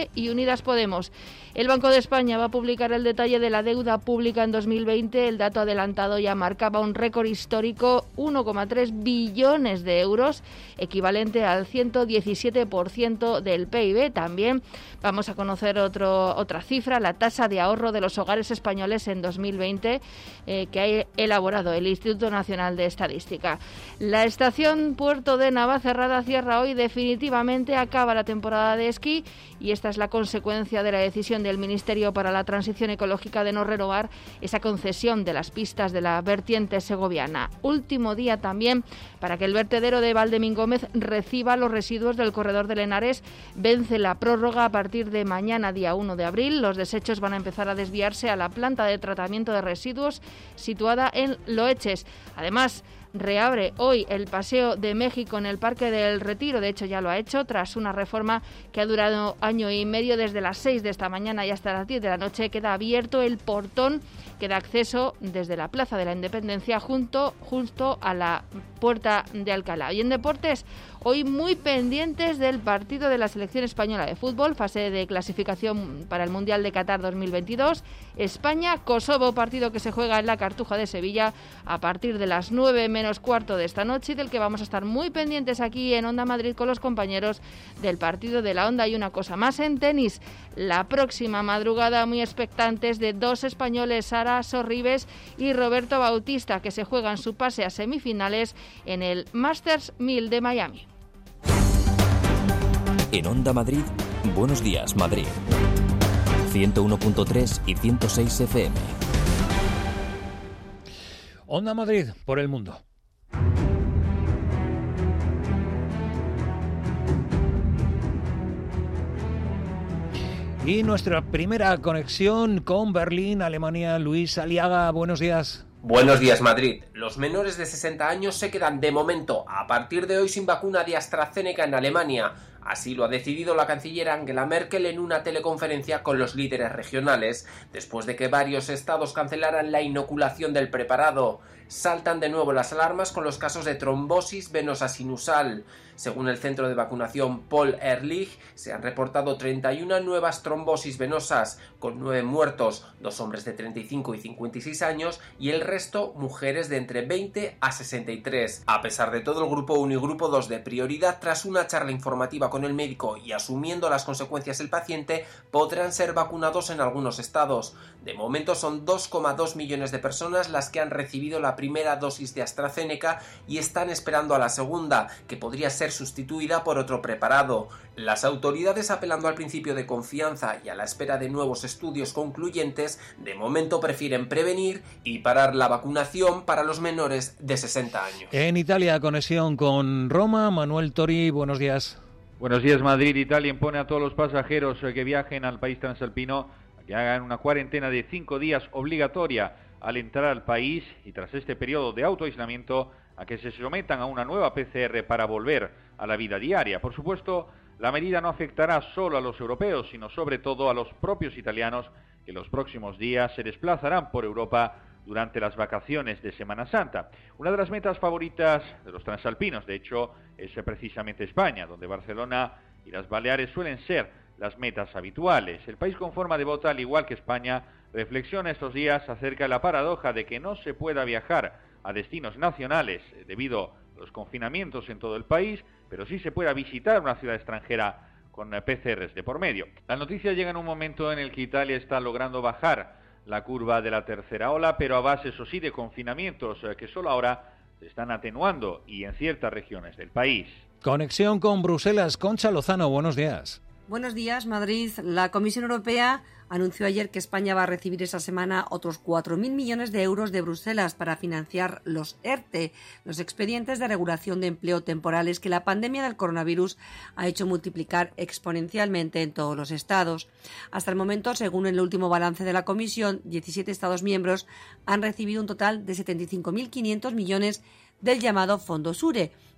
Unidas Podemos. El Banco de España va a publicar el detalle de la deuda pública en 2020. El dato adelantado ya marcaba un récord histórico, 1,3 billones de euros, equivalente al 117% del PIB. También vamos a conocer otra cifra, la tasa de ahorro de los hogares españoles en 2020, que ha elaborado el Instituto Nacional de Estadística. La estación Puerto de Navacerrada cierra hoy definitivamente, acaba la temporada de esquí y esta es la consecuencia de la decisión del Ministerio para la Transición Ecológica de no renovar esa concesión de las pistas de la vertiente segoviana. Último día también para que el vertedero de Valdemín Gómez reciba los residuos del corredor del Henares. Vence la prórroga a partir de mañana, día 1 de abril. Los desechos van a empezar a desviarse a la planta de tratamiento de residuos situada en Loeches. Además, reabre hoy el Paseo de México en el Parque del Retiro. De hecho, ya lo ha hecho tras una reforma que ha durado año y medio. Desde las 6 de esta mañana y hasta las 10 de la noche queda abierto el portón que da acceso desde la Plaza de la Independencia justo a la Puerta de Alcalá. Y en deportes, hoy muy pendientes del partido de la selección española de fútbol, fase de clasificación para el Mundial de Qatar 2022. España-Kosovo, partido que se juega en la Cartuja de Sevilla a partir de las 9 menos cuarto de esta noche y del que vamos a estar muy pendientes aquí en Onda Madrid con los compañeros del partido de la Onda. Y una cosa más en tenis, la próxima madrugada muy expectantes de dos españoles, Sara Sorribes y Roberto Bautista, que se juegan su pase a semifinales en el Masters 1000 de Miami. En Onda Madrid, Buenos Días Madrid, 101.3 y 106 FM. Onda Madrid por el mundo. Y nuestra primera conexión con Berlín, Alemania. Luis Aliaga, buenos días. Buenos días, Madrid. Los menores de 60 años se quedan de momento a partir de hoy sin vacuna de AstraZeneca en Alemania. Así lo ha decidido la canciller Angela Merkel en una teleconferencia con los líderes regionales, después de que varios estados cancelaran la inoculación del preparado. Saltan de nuevo las alarmas con los casos de trombosis venosa sinusal. Según el centro de vacunación Paul Ehrlich, se han reportado 31 nuevas trombosis venosas, con 9 muertos, 2 hombres de 35 y 56 años y el resto mujeres de entre 20 a 63. A pesar de todo, el grupo 1 y grupo 2 de prioridad, tras una charla informativa con el médico y asumiendo las consecuencias del paciente, podrán ser vacunados en algunos estados. De momento son 2,2 millones de personas las que han recibido la primera dosis de AstraZeneca y están esperando a la segunda, que podría ser sustituida por otro preparado. Las autoridades, apelando al principio de confianza y a la espera de nuevos estudios concluyentes, de momento prefieren prevenir y parar la vacunación para los menores de 60 años. En Italia, conexión con Roma. Manuel Tori, buenos días. Buenos días, Madrid. Italia impone a todos los pasajeros que viajen al país transalpino a que hagan una cuarentena de 5 días obligatoria al entrar al país y tras este periodo de autoaislamiento a que se sometan a una nueva PCR para volver a la vida diaria. Por supuesto, la medida no afectará solo a los europeos, sino sobre todo a los propios italianos que los próximos días se desplazarán por Europa durante las vacaciones de Semana Santa. Una de las metas favoritas de los transalpinos, de hecho, es precisamente España, donde Barcelona y las Baleares suelen ser las metas habituales. El país con forma de bota, al igual que España, reflexiona estos días acerca de la paradoja de que no se pueda viajar a destinos nacionales debido a los confinamientos en todo el país, pero sí se pueda visitar una ciudad extranjera con PCRs de por medio. La noticia llega en un momento en el que Italia está logrando bajar la curva de la tercera ola, pero a base, eso sí, de confinamientos que solo ahora se están atenuando y en ciertas regiones del país. Conexión con Bruselas. Concha Lozano, buenos días. Buenos días, Madrid. La Comisión Europea anunció ayer que España va a recibir esa semana otros 4.000 millones de euros de Bruselas para financiar los ERTE, los expedientes de regulación de empleo temporales que la pandemia del coronavirus ha hecho multiplicar exponencialmente en todos los estados. Hasta el momento, según el último balance de la Comisión, 17 estados miembros han recibido un total de 75.500 millones del llamado Fondo SURE,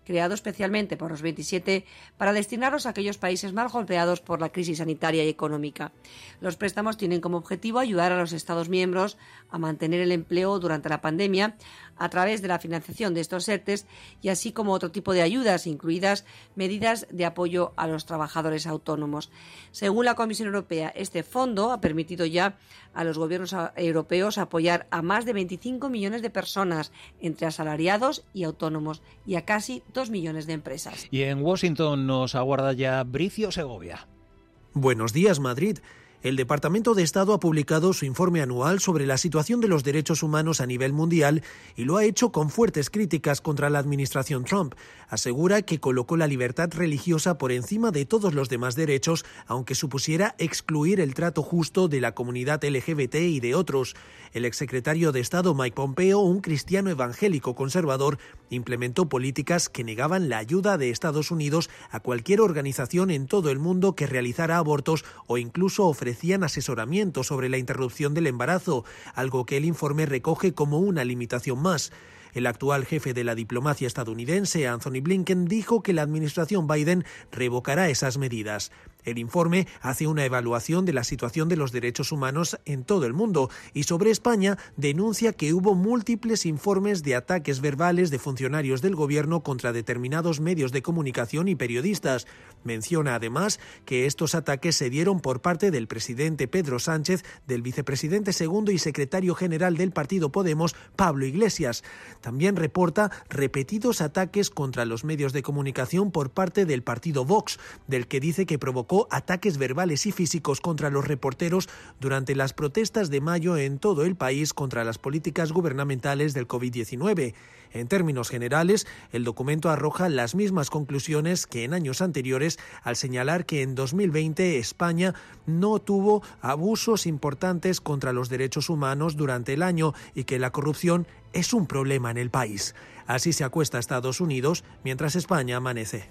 creado especialmente por los 27 para destinarlos a aquellos países más golpeados por la crisis sanitaria y económica. Los préstamos tienen como objetivo ayudar a los Estados miembros a mantener el empleo durante la pandemia a través de la financiación de estos ERTEs y así como otro tipo de ayudas, incluidas medidas de apoyo a los trabajadores autónomos. Según la Comisión Europea, este fondo ha permitido ya a los gobiernos europeos apoyar a más de 25 millones de personas, entre asalariados y autónomos, y a casi 2 millones de empresas. Y en Washington nos aguarda ya Bricio Segovia. Buenos días, Madrid. El Departamento de Estado ha publicado su informe anual sobre la situación de los derechos humanos a nivel mundial y lo ha hecho con fuertes críticas contra la administración Trump. Asegura que colocó la libertad religiosa por encima de todos los demás derechos, aunque supusiera excluir el trato justo de la comunidad LGBT y de otros. El exsecretario de Estado Mike Pompeo, un cristiano evangélico conservador, implementó políticas que negaban la ayuda de Estados Unidos a cualquier organización en todo el mundo que realizara abortos o incluso ofrecían asesoramiento sobre la interrupción del embarazo, algo que el informe recoge como una limitación más. El actual jefe de la diplomacia estadounidense, Anthony Blinken, dijo que la administración Biden revocará esas medidas. El informe hace una evaluación de la situación de los derechos humanos en todo el mundo y sobre España denuncia que hubo múltiples informes de ataques verbales de funcionarios del gobierno contra determinados medios de comunicación y periodistas. Menciona además que estos ataques se dieron por parte del presidente Pedro Sánchez, del vicepresidente segundo y secretario general del partido Podemos, Pablo Iglesias. También reporta repetidos ataques contra los medios de comunicación por parte del partido Vox, del que dice que provocó ataques verbales y físicos contra los reporteros durante las protestas de mayo en todo el país contra las políticas gubernamentales del COVID-19. En términos generales, el documento arroja las mismas conclusiones que en años anteriores al señalar que en 2020 España no tuvo abusos importantes contra los derechos humanos durante el año y que la corrupción es un problema en el país. Así se acuesta Estados Unidos mientras España amanece.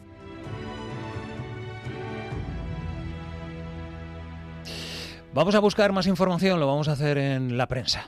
Vamos a buscar más información, lo vamos a hacer en la prensa.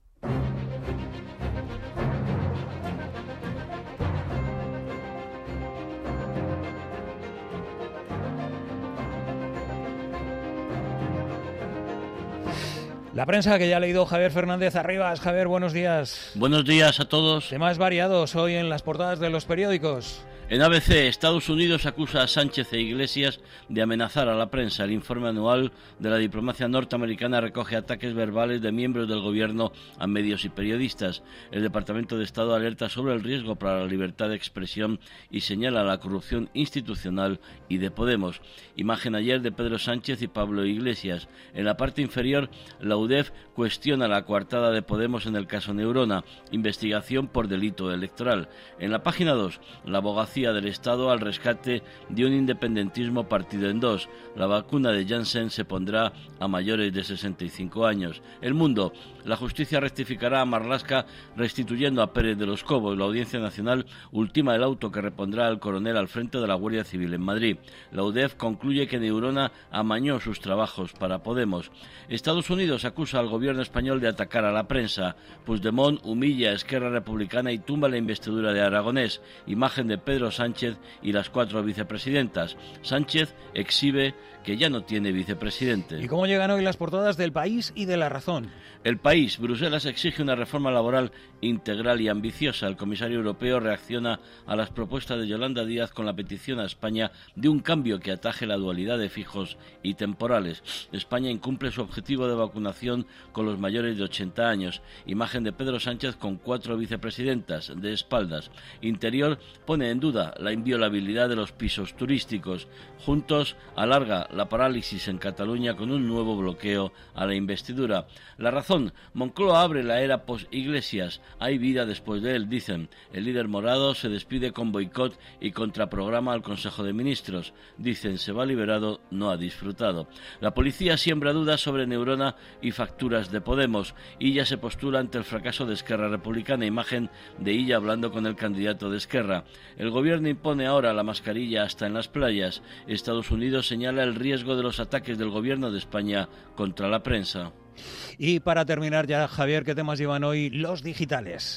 La prensa que ya ha leído Javier Fernández Arribas. Javier, buenos días. Buenos días a todos. Temas variados hoy en las portadas de los periódicos. En ABC, Estados Unidos acusa a Sánchez e Iglesias de amenazar a la prensa. El informe anual de la diplomacia norteamericana recoge ataques verbales de miembros del gobierno a medios y periodistas. El Departamento de Estado alerta sobre el riesgo para la libertad de expresión y señala la corrupción institucional y de Podemos. Imagen ayer de Pedro Sánchez y Pablo Iglesias. En la parte inferior, la UDEF cuestiona la coartada de Podemos en el caso Neurona. Investigación por delito electoral. En la página 2, la abogacía del Estado al rescate de un independentismo partido en dos. La vacuna de Janssen se pondrá a mayores de 65 años. El Mundo. La justicia rectificará a Marlaska restituyendo a Pérez de los Cobos. La Audiencia Nacional ultima el auto que repondrá al coronel al frente de la Guardia Civil en Madrid. La UDEF concluye que Neurona amañó sus trabajos para Podemos. Estados Unidos acusa al gobierno español de atacar a la prensa. Puigdemont humilla a Esquerra Republicana y tumba la investidura de Aragonés. Imagen de Pedro Sánchez y las 4 vicepresidentas. Sánchez exhibe que ya no tiene vicepresidente. ¿Y cómo llegan hoy las portadas del País y de La Razón? El País. Bruselas exige una reforma laboral integral y ambiciosa. El comisario europeo reacciona a las propuestas de Yolanda Díaz con la petición a España de un cambio que ataje la dualidad de fijos y temporales. España incumple su objetivo de vacunación con los mayores de 80 años. Imagen de Pedro Sánchez con 4 vicepresidentas de espaldas. Interior pone en duda la inviolabilidad de los pisos turísticos. Juntos alarga la parálisis en Cataluña con un nuevo bloqueo a la investidura. La Razón. Moncloa abre la era post-Iglesias. Hay vida después de él, dicen. El líder morado se despide con boicot y contraprograma al Consejo de Ministros. Dicen, se va liberado, no ha disfrutado. La policía siembra dudas sobre Neurona y facturas de Podemos. Illa se postula ante el fracaso de Esquerra Republicana. Imagen de Illa hablando con el candidato de Esquerra. El gobierno impone ahora la mascarilla hasta en las playas. Estados Unidos señala el riesgo de los ataques del gobierno de España contra la prensa. Y para terminar ya, Javier, ¿qué temas llevan hoy los digitales?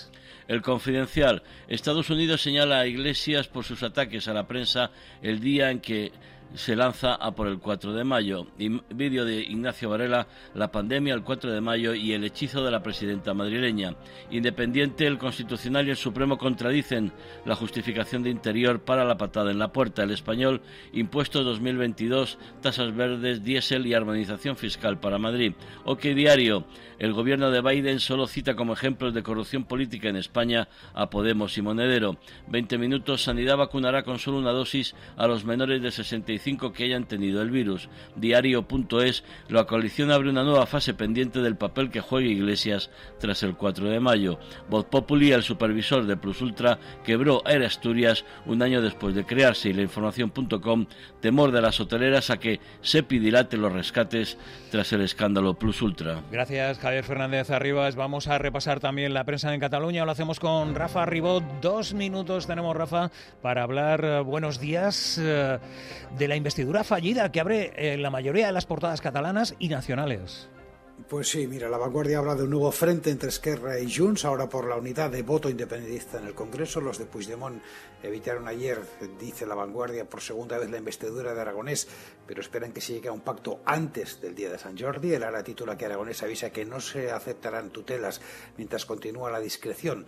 El Confidencial. Estados Unidos señala a Iglesias por sus ataques a la prensa el día en que se lanza a por el 4 de mayo. Vídeo de Ignacio Varela, la pandemia el 4 de mayo y el hechizo de la presidenta madrileña. Independiente, el Constitucional y el Supremo contradicen la justificación de Interior para la patada en la puerta. El Español, impuestos 2022, tasas verdes, diésel y armonización fiscal para Madrid. OK Diario, el gobierno de Biden solo cita como ejemplos de corrupción política en España a Podemos y Monedero. 20 minutos, Sanidad vacunará con solo una dosis a los menores de 65 que hayan tenido el virus. Diario.es, la coalición abre una nueva fase pendiente del papel que juegue Iglesias tras el 4 de mayo. Voz Populi, el supervisor de Plus Ultra, quebró Air Asturias un año después de crearse, y la información.com, temor de las hoteleras a que SEPI dilate los rescates tras el escándalo Plus Ultra. Gracias, Javier Fernández Arribas. Vamos a repasar también la prensa en Cataluña. Lo hacemos con Rafa Ribot. 2 minutos tenemos, Rafa, para hablar, buenos días, de la investidura fallida que abre la mayoría de las portadas catalanas y nacionales. Pues sí, mira, La Vanguardia habla de un nuevo frente entre Esquerra y Junts, ahora por la unidad de voto independentista en el Congreso. Los de Puigdemont evitaron ayer, dice La Vanguardia, por segunda vez la investidura de Aragonés, pero esperan que se llegue a un pacto antes del día de Sant Jordi. El Ara titula que Aragonés avisa que no se aceptarán tutelas mientras continúa la discreción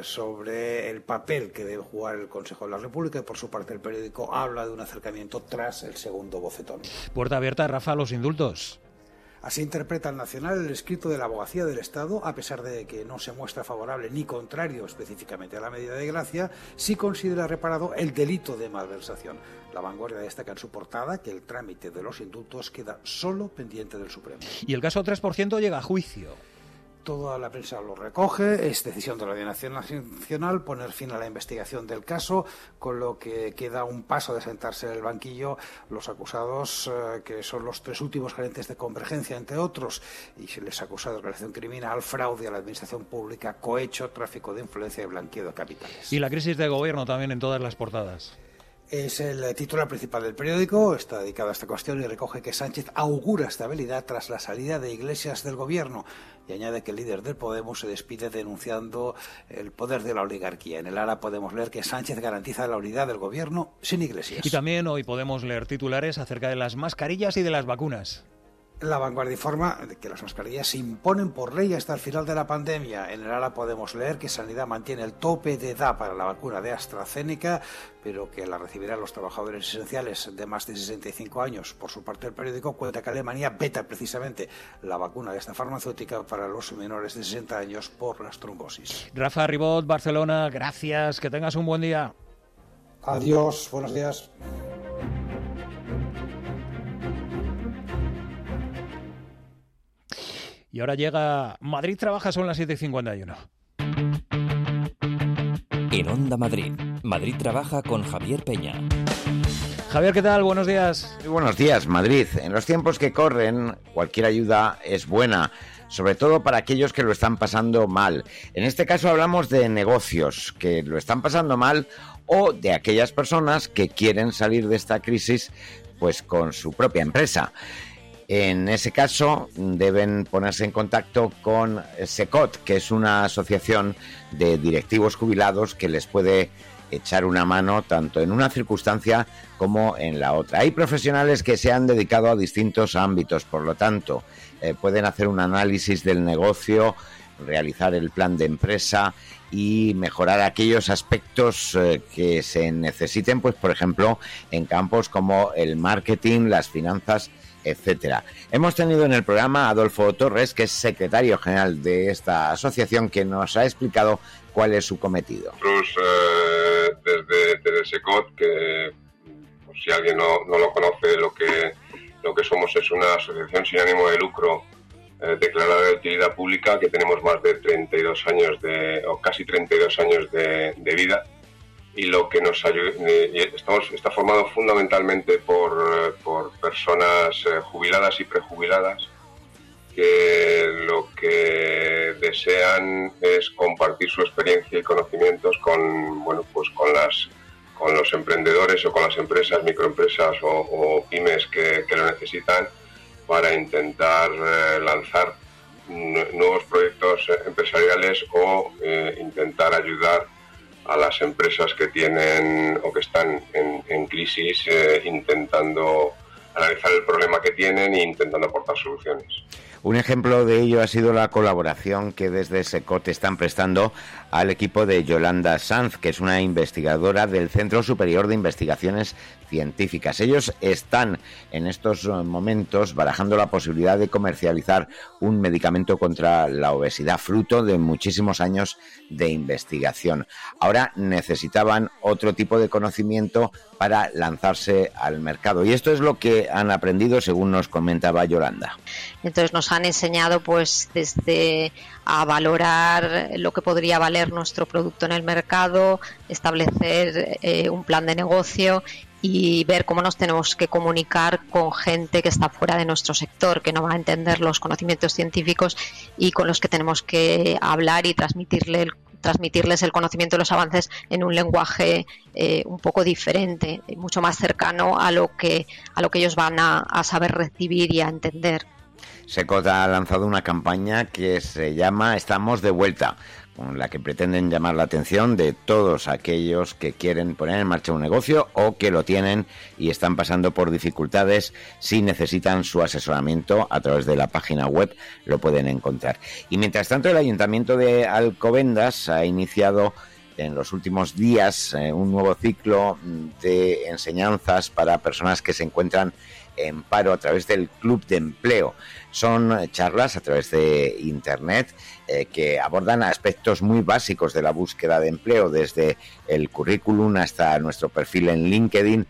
sobre el papel que debe jugar el Consejo de la República, y por su parte el periódico habla de un acercamiento tras el segundo bofetón. Puerta abierta, Rafa, a los indultos. Así interpreta el Nacional el escrito de la Abogacía del Estado, a pesar de que no se muestra favorable ni contrario específicamente a la medida de gracia, sí considera reparado el delito de malversación. La Vanguardia destaca en su portada que el trámite de los indultos queda solo pendiente del Supremo. Y el caso 3% llega a juicio. Toda la prensa lo recoge, es decisión de la Audiencia Nacional poner fin a la investigación del caso, con lo que queda un paso de sentarse en el banquillo los acusados, que son los 3 últimos gerentes de Convergencia, entre otros, y se les acusa de organización criminal, fraude a la administración pública, cohecho, tráfico de influencia y blanqueo de capitales. Y la crisis de gobierno también en todas las portadas. Es el titular principal del periódico, está dedicado a esta cuestión y recoge que Sánchez augura estabilidad tras la salida de Iglesias del gobierno, y añade que el líder del Podemos se despide denunciando el poder de la oligarquía. En el Ara podemos leer que Sánchez garantiza la unidad del gobierno sin Iglesias. Y también hoy podemos leer titulares acerca de las mascarillas y de las vacunas. La Vanguardia informa de que las mascarillas se imponen por ley hasta el final de la pandemia. En el Ara podemos leer que Sanidad mantiene el tope de edad para la vacuna de AstraZeneca, pero que la recibirán los trabajadores esenciales de más de 65 años. Por su parte, el periódico cuenta que Alemania veta precisamente la vacuna de esta farmacéutica para los menores de 60 años por las trombosis. Rafa Ribot, Barcelona, gracias. Que tengas un buen día. Adiós, buenos días. Y ahora llega Madrid Trabaja, son las 7:51. En Onda Madrid, Madrid Trabaja con Javier Peña. Javier, ¿qué tal? Buenos días. Muy buenos días, Madrid. En los tiempos que corren, cualquier ayuda es buena, sobre todo para aquellos que lo están pasando mal. En este caso hablamos de negocios que lo están pasando mal o de aquellas personas que quieren salir de esta crisis pues con su propia empresa. En ese caso deben ponerse en contacto con SECOT, que es una asociación de directivos jubilados que les puede echar una mano tanto en una circunstancia como en la otra. Hay profesionales que se han dedicado a distintos ámbitos, por lo tanto, pueden hacer un análisis del negocio, realizar el plan de empresa y mejorar aquellos aspectos que se necesiten, pues por ejemplo, en campos como el marketing, las finanzas, etcétera. Hemos tenido en el programa a Adolfo Torres, que es secretario general de esta asociación, que nos ha explicado cuál es su cometido. Nosotros desde SECOT, que pues, si alguien no lo conoce, lo que somos es una asociación sin ánimo de lucro declarada de utilidad pública, que tenemos más de 32 años o casi 32 años de vida. Y lo que nos ayuda, está formado fundamentalmente por personas jubiladas y prejubiladas que lo que desean es compartir su experiencia y conocimientos con los emprendedores o con las empresas, microempresas o pymes que lo necesitan, para intentar lanzar nuevos proyectos empresariales o intentar ayudar a las empresas que tienen o que están en crisis, intentando analizar el problema que tienen e intentando aportar soluciones. Un ejemplo de ello ha sido la colaboración que desde SECOT están prestando al equipo de Yolanda Sanz, que es una investigadora del Centro Superior de Investigaciones Científicas. Ellos están en estos momentos barajando la posibilidad de comercializar un medicamento contra la obesidad, fruto de muchísimos años de investigación. Ahora necesitaban otro tipo de conocimiento para lanzarse al mercado. Y esto es lo que han aprendido, según nos comentaba Yolanda. Entonces nos han enseñado pues desde a valorar lo que podría valer nuestro producto en el mercado, establecer un plan de negocio y ver cómo nos tenemos que comunicar con gente que está fuera de nuestro sector, que no va a entender los conocimientos científicos y con los que tenemos que hablar y transmitirles el conocimiento de los avances en un lenguaje un poco diferente, mucho más cercano a lo que ellos van a saber recibir y a entender. SECOT ha lanzado una campaña que se llama Estamos de vuelta, con la que pretenden llamar la atención de todos aquellos que quieren poner en marcha un negocio o que lo tienen y están pasando por dificultades. Si necesitan su asesoramiento, a través de la página web lo pueden encontrar. Y mientras tanto, el Ayuntamiento de Alcobendas ha iniciado en los últimos días un nuevo ciclo de enseñanzas para personas que se encuentran en paro a través del Club de Empleo. Son charlas a través de Internet que abordan aspectos muy básicos de la búsqueda de empleo, desde el currículum hasta nuestro perfil en LinkedIn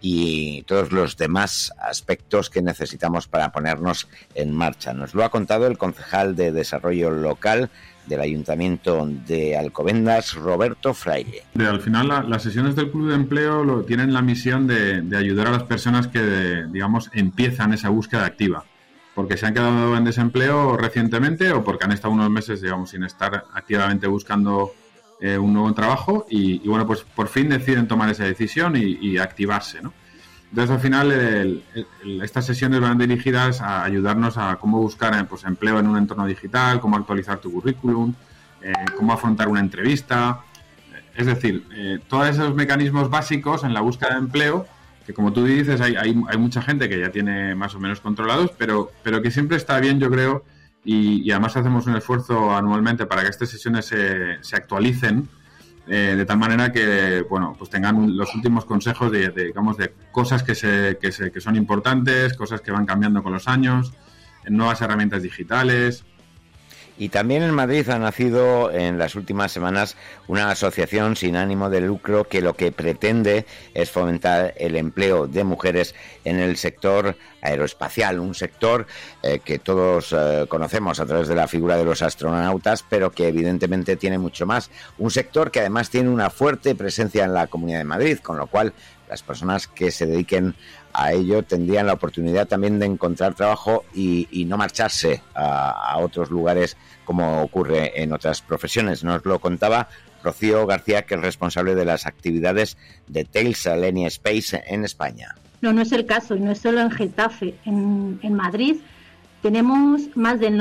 y todos los demás aspectos que necesitamos para ponernos en marcha. Nos lo ha contado el concejal de Desarrollo Local del Ayuntamiento de Alcobendas, Roberto Fraile. Al final, las sesiones del Club de Empleo tienen la misión de ayudar a las personas que, digamos, empiezan esa búsqueda activa, porque se han quedado en desempleo recientemente o porque han estado unos meses, digamos, sin estar activamente buscando un nuevo trabajo y bueno, pues por fin deciden tomar esa decisión y activarse, ¿no? Entonces, al final, estas sesiones van dirigidas a ayudarnos a cómo buscar pues, empleo en un entorno digital, cómo actualizar tu currículum, cómo afrontar una entrevista. Es decir, todos esos mecanismos básicos en la búsqueda de empleo, que como tú dices, hay mucha gente que ya tiene más o menos controlados, pero que siempre está bien, yo creo, y además hacemos un esfuerzo anualmente para que estas sesiones se actualicen, de tal manera que bueno, pues tengan los últimos consejos de cosas que son importantes, cosas que van cambiando con los años, nuevas herramientas digitales. Y también en Madrid ha nacido en las últimas semanas una asociación sin ánimo de lucro que lo que pretende es fomentar el empleo de mujeres en el sector aeroespacial, un sector que todos conocemos a través de la figura de los astronautas, pero que evidentemente tiene mucho más. Un sector que además tiene una fuerte presencia en la Comunidad de Madrid, con lo cual las personas que se dediquen a ello tendrían la oportunidad también de encontrar trabajo y no marcharse a otros lugares como ocurre en otras profesiones. Nos lo contaba Rocío García, que es responsable de las actividades de Thales Alenia Space en España. No es el caso, y no es solo en Getafe. En Madrid tenemos más del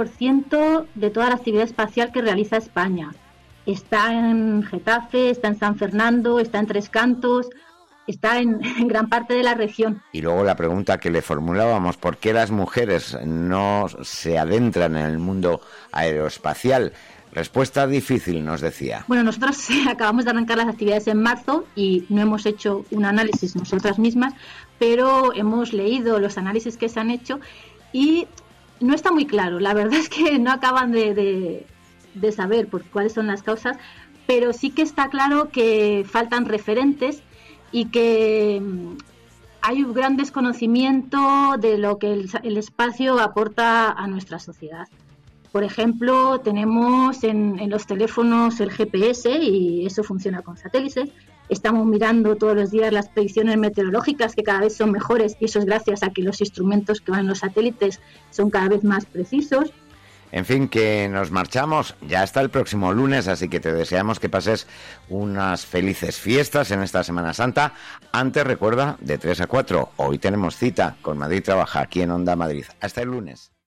90% de toda la actividad espacial que realiza España. Está en Getafe, está en San Fernando, está en Tres Cantos, está en gran parte de la región. Y luego la pregunta que le formulábamos, ¿por qué las mujeres no se adentran en el mundo aeroespacial? Respuesta difícil, nos decía. Bueno, nosotros acabamos de arrancar las actividades en marzo y no hemos hecho un análisis nosotras mismas, pero hemos leído los análisis que se han hecho y no está muy claro. La verdad es que no acaban de saber cuáles son las causas, pero sí que está claro que faltan referentes y que hay un gran desconocimiento de lo que el espacio aporta a nuestra sociedad. Por ejemplo, tenemos en los teléfonos el GPS y eso funciona con satélites. Estamos mirando todos los días las predicciones meteorológicas que cada vez son mejores y eso es gracias a que los instrumentos que van en los satélites son cada vez más precisos. En fin, que nos marchamos ya hasta el próximo lunes, así que te deseamos que pases unas felices fiestas en esta Semana Santa. Antes, recuerda, de 3 a 4, hoy tenemos cita con Madrid Trabaja aquí en Onda Madrid. Hasta el lunes.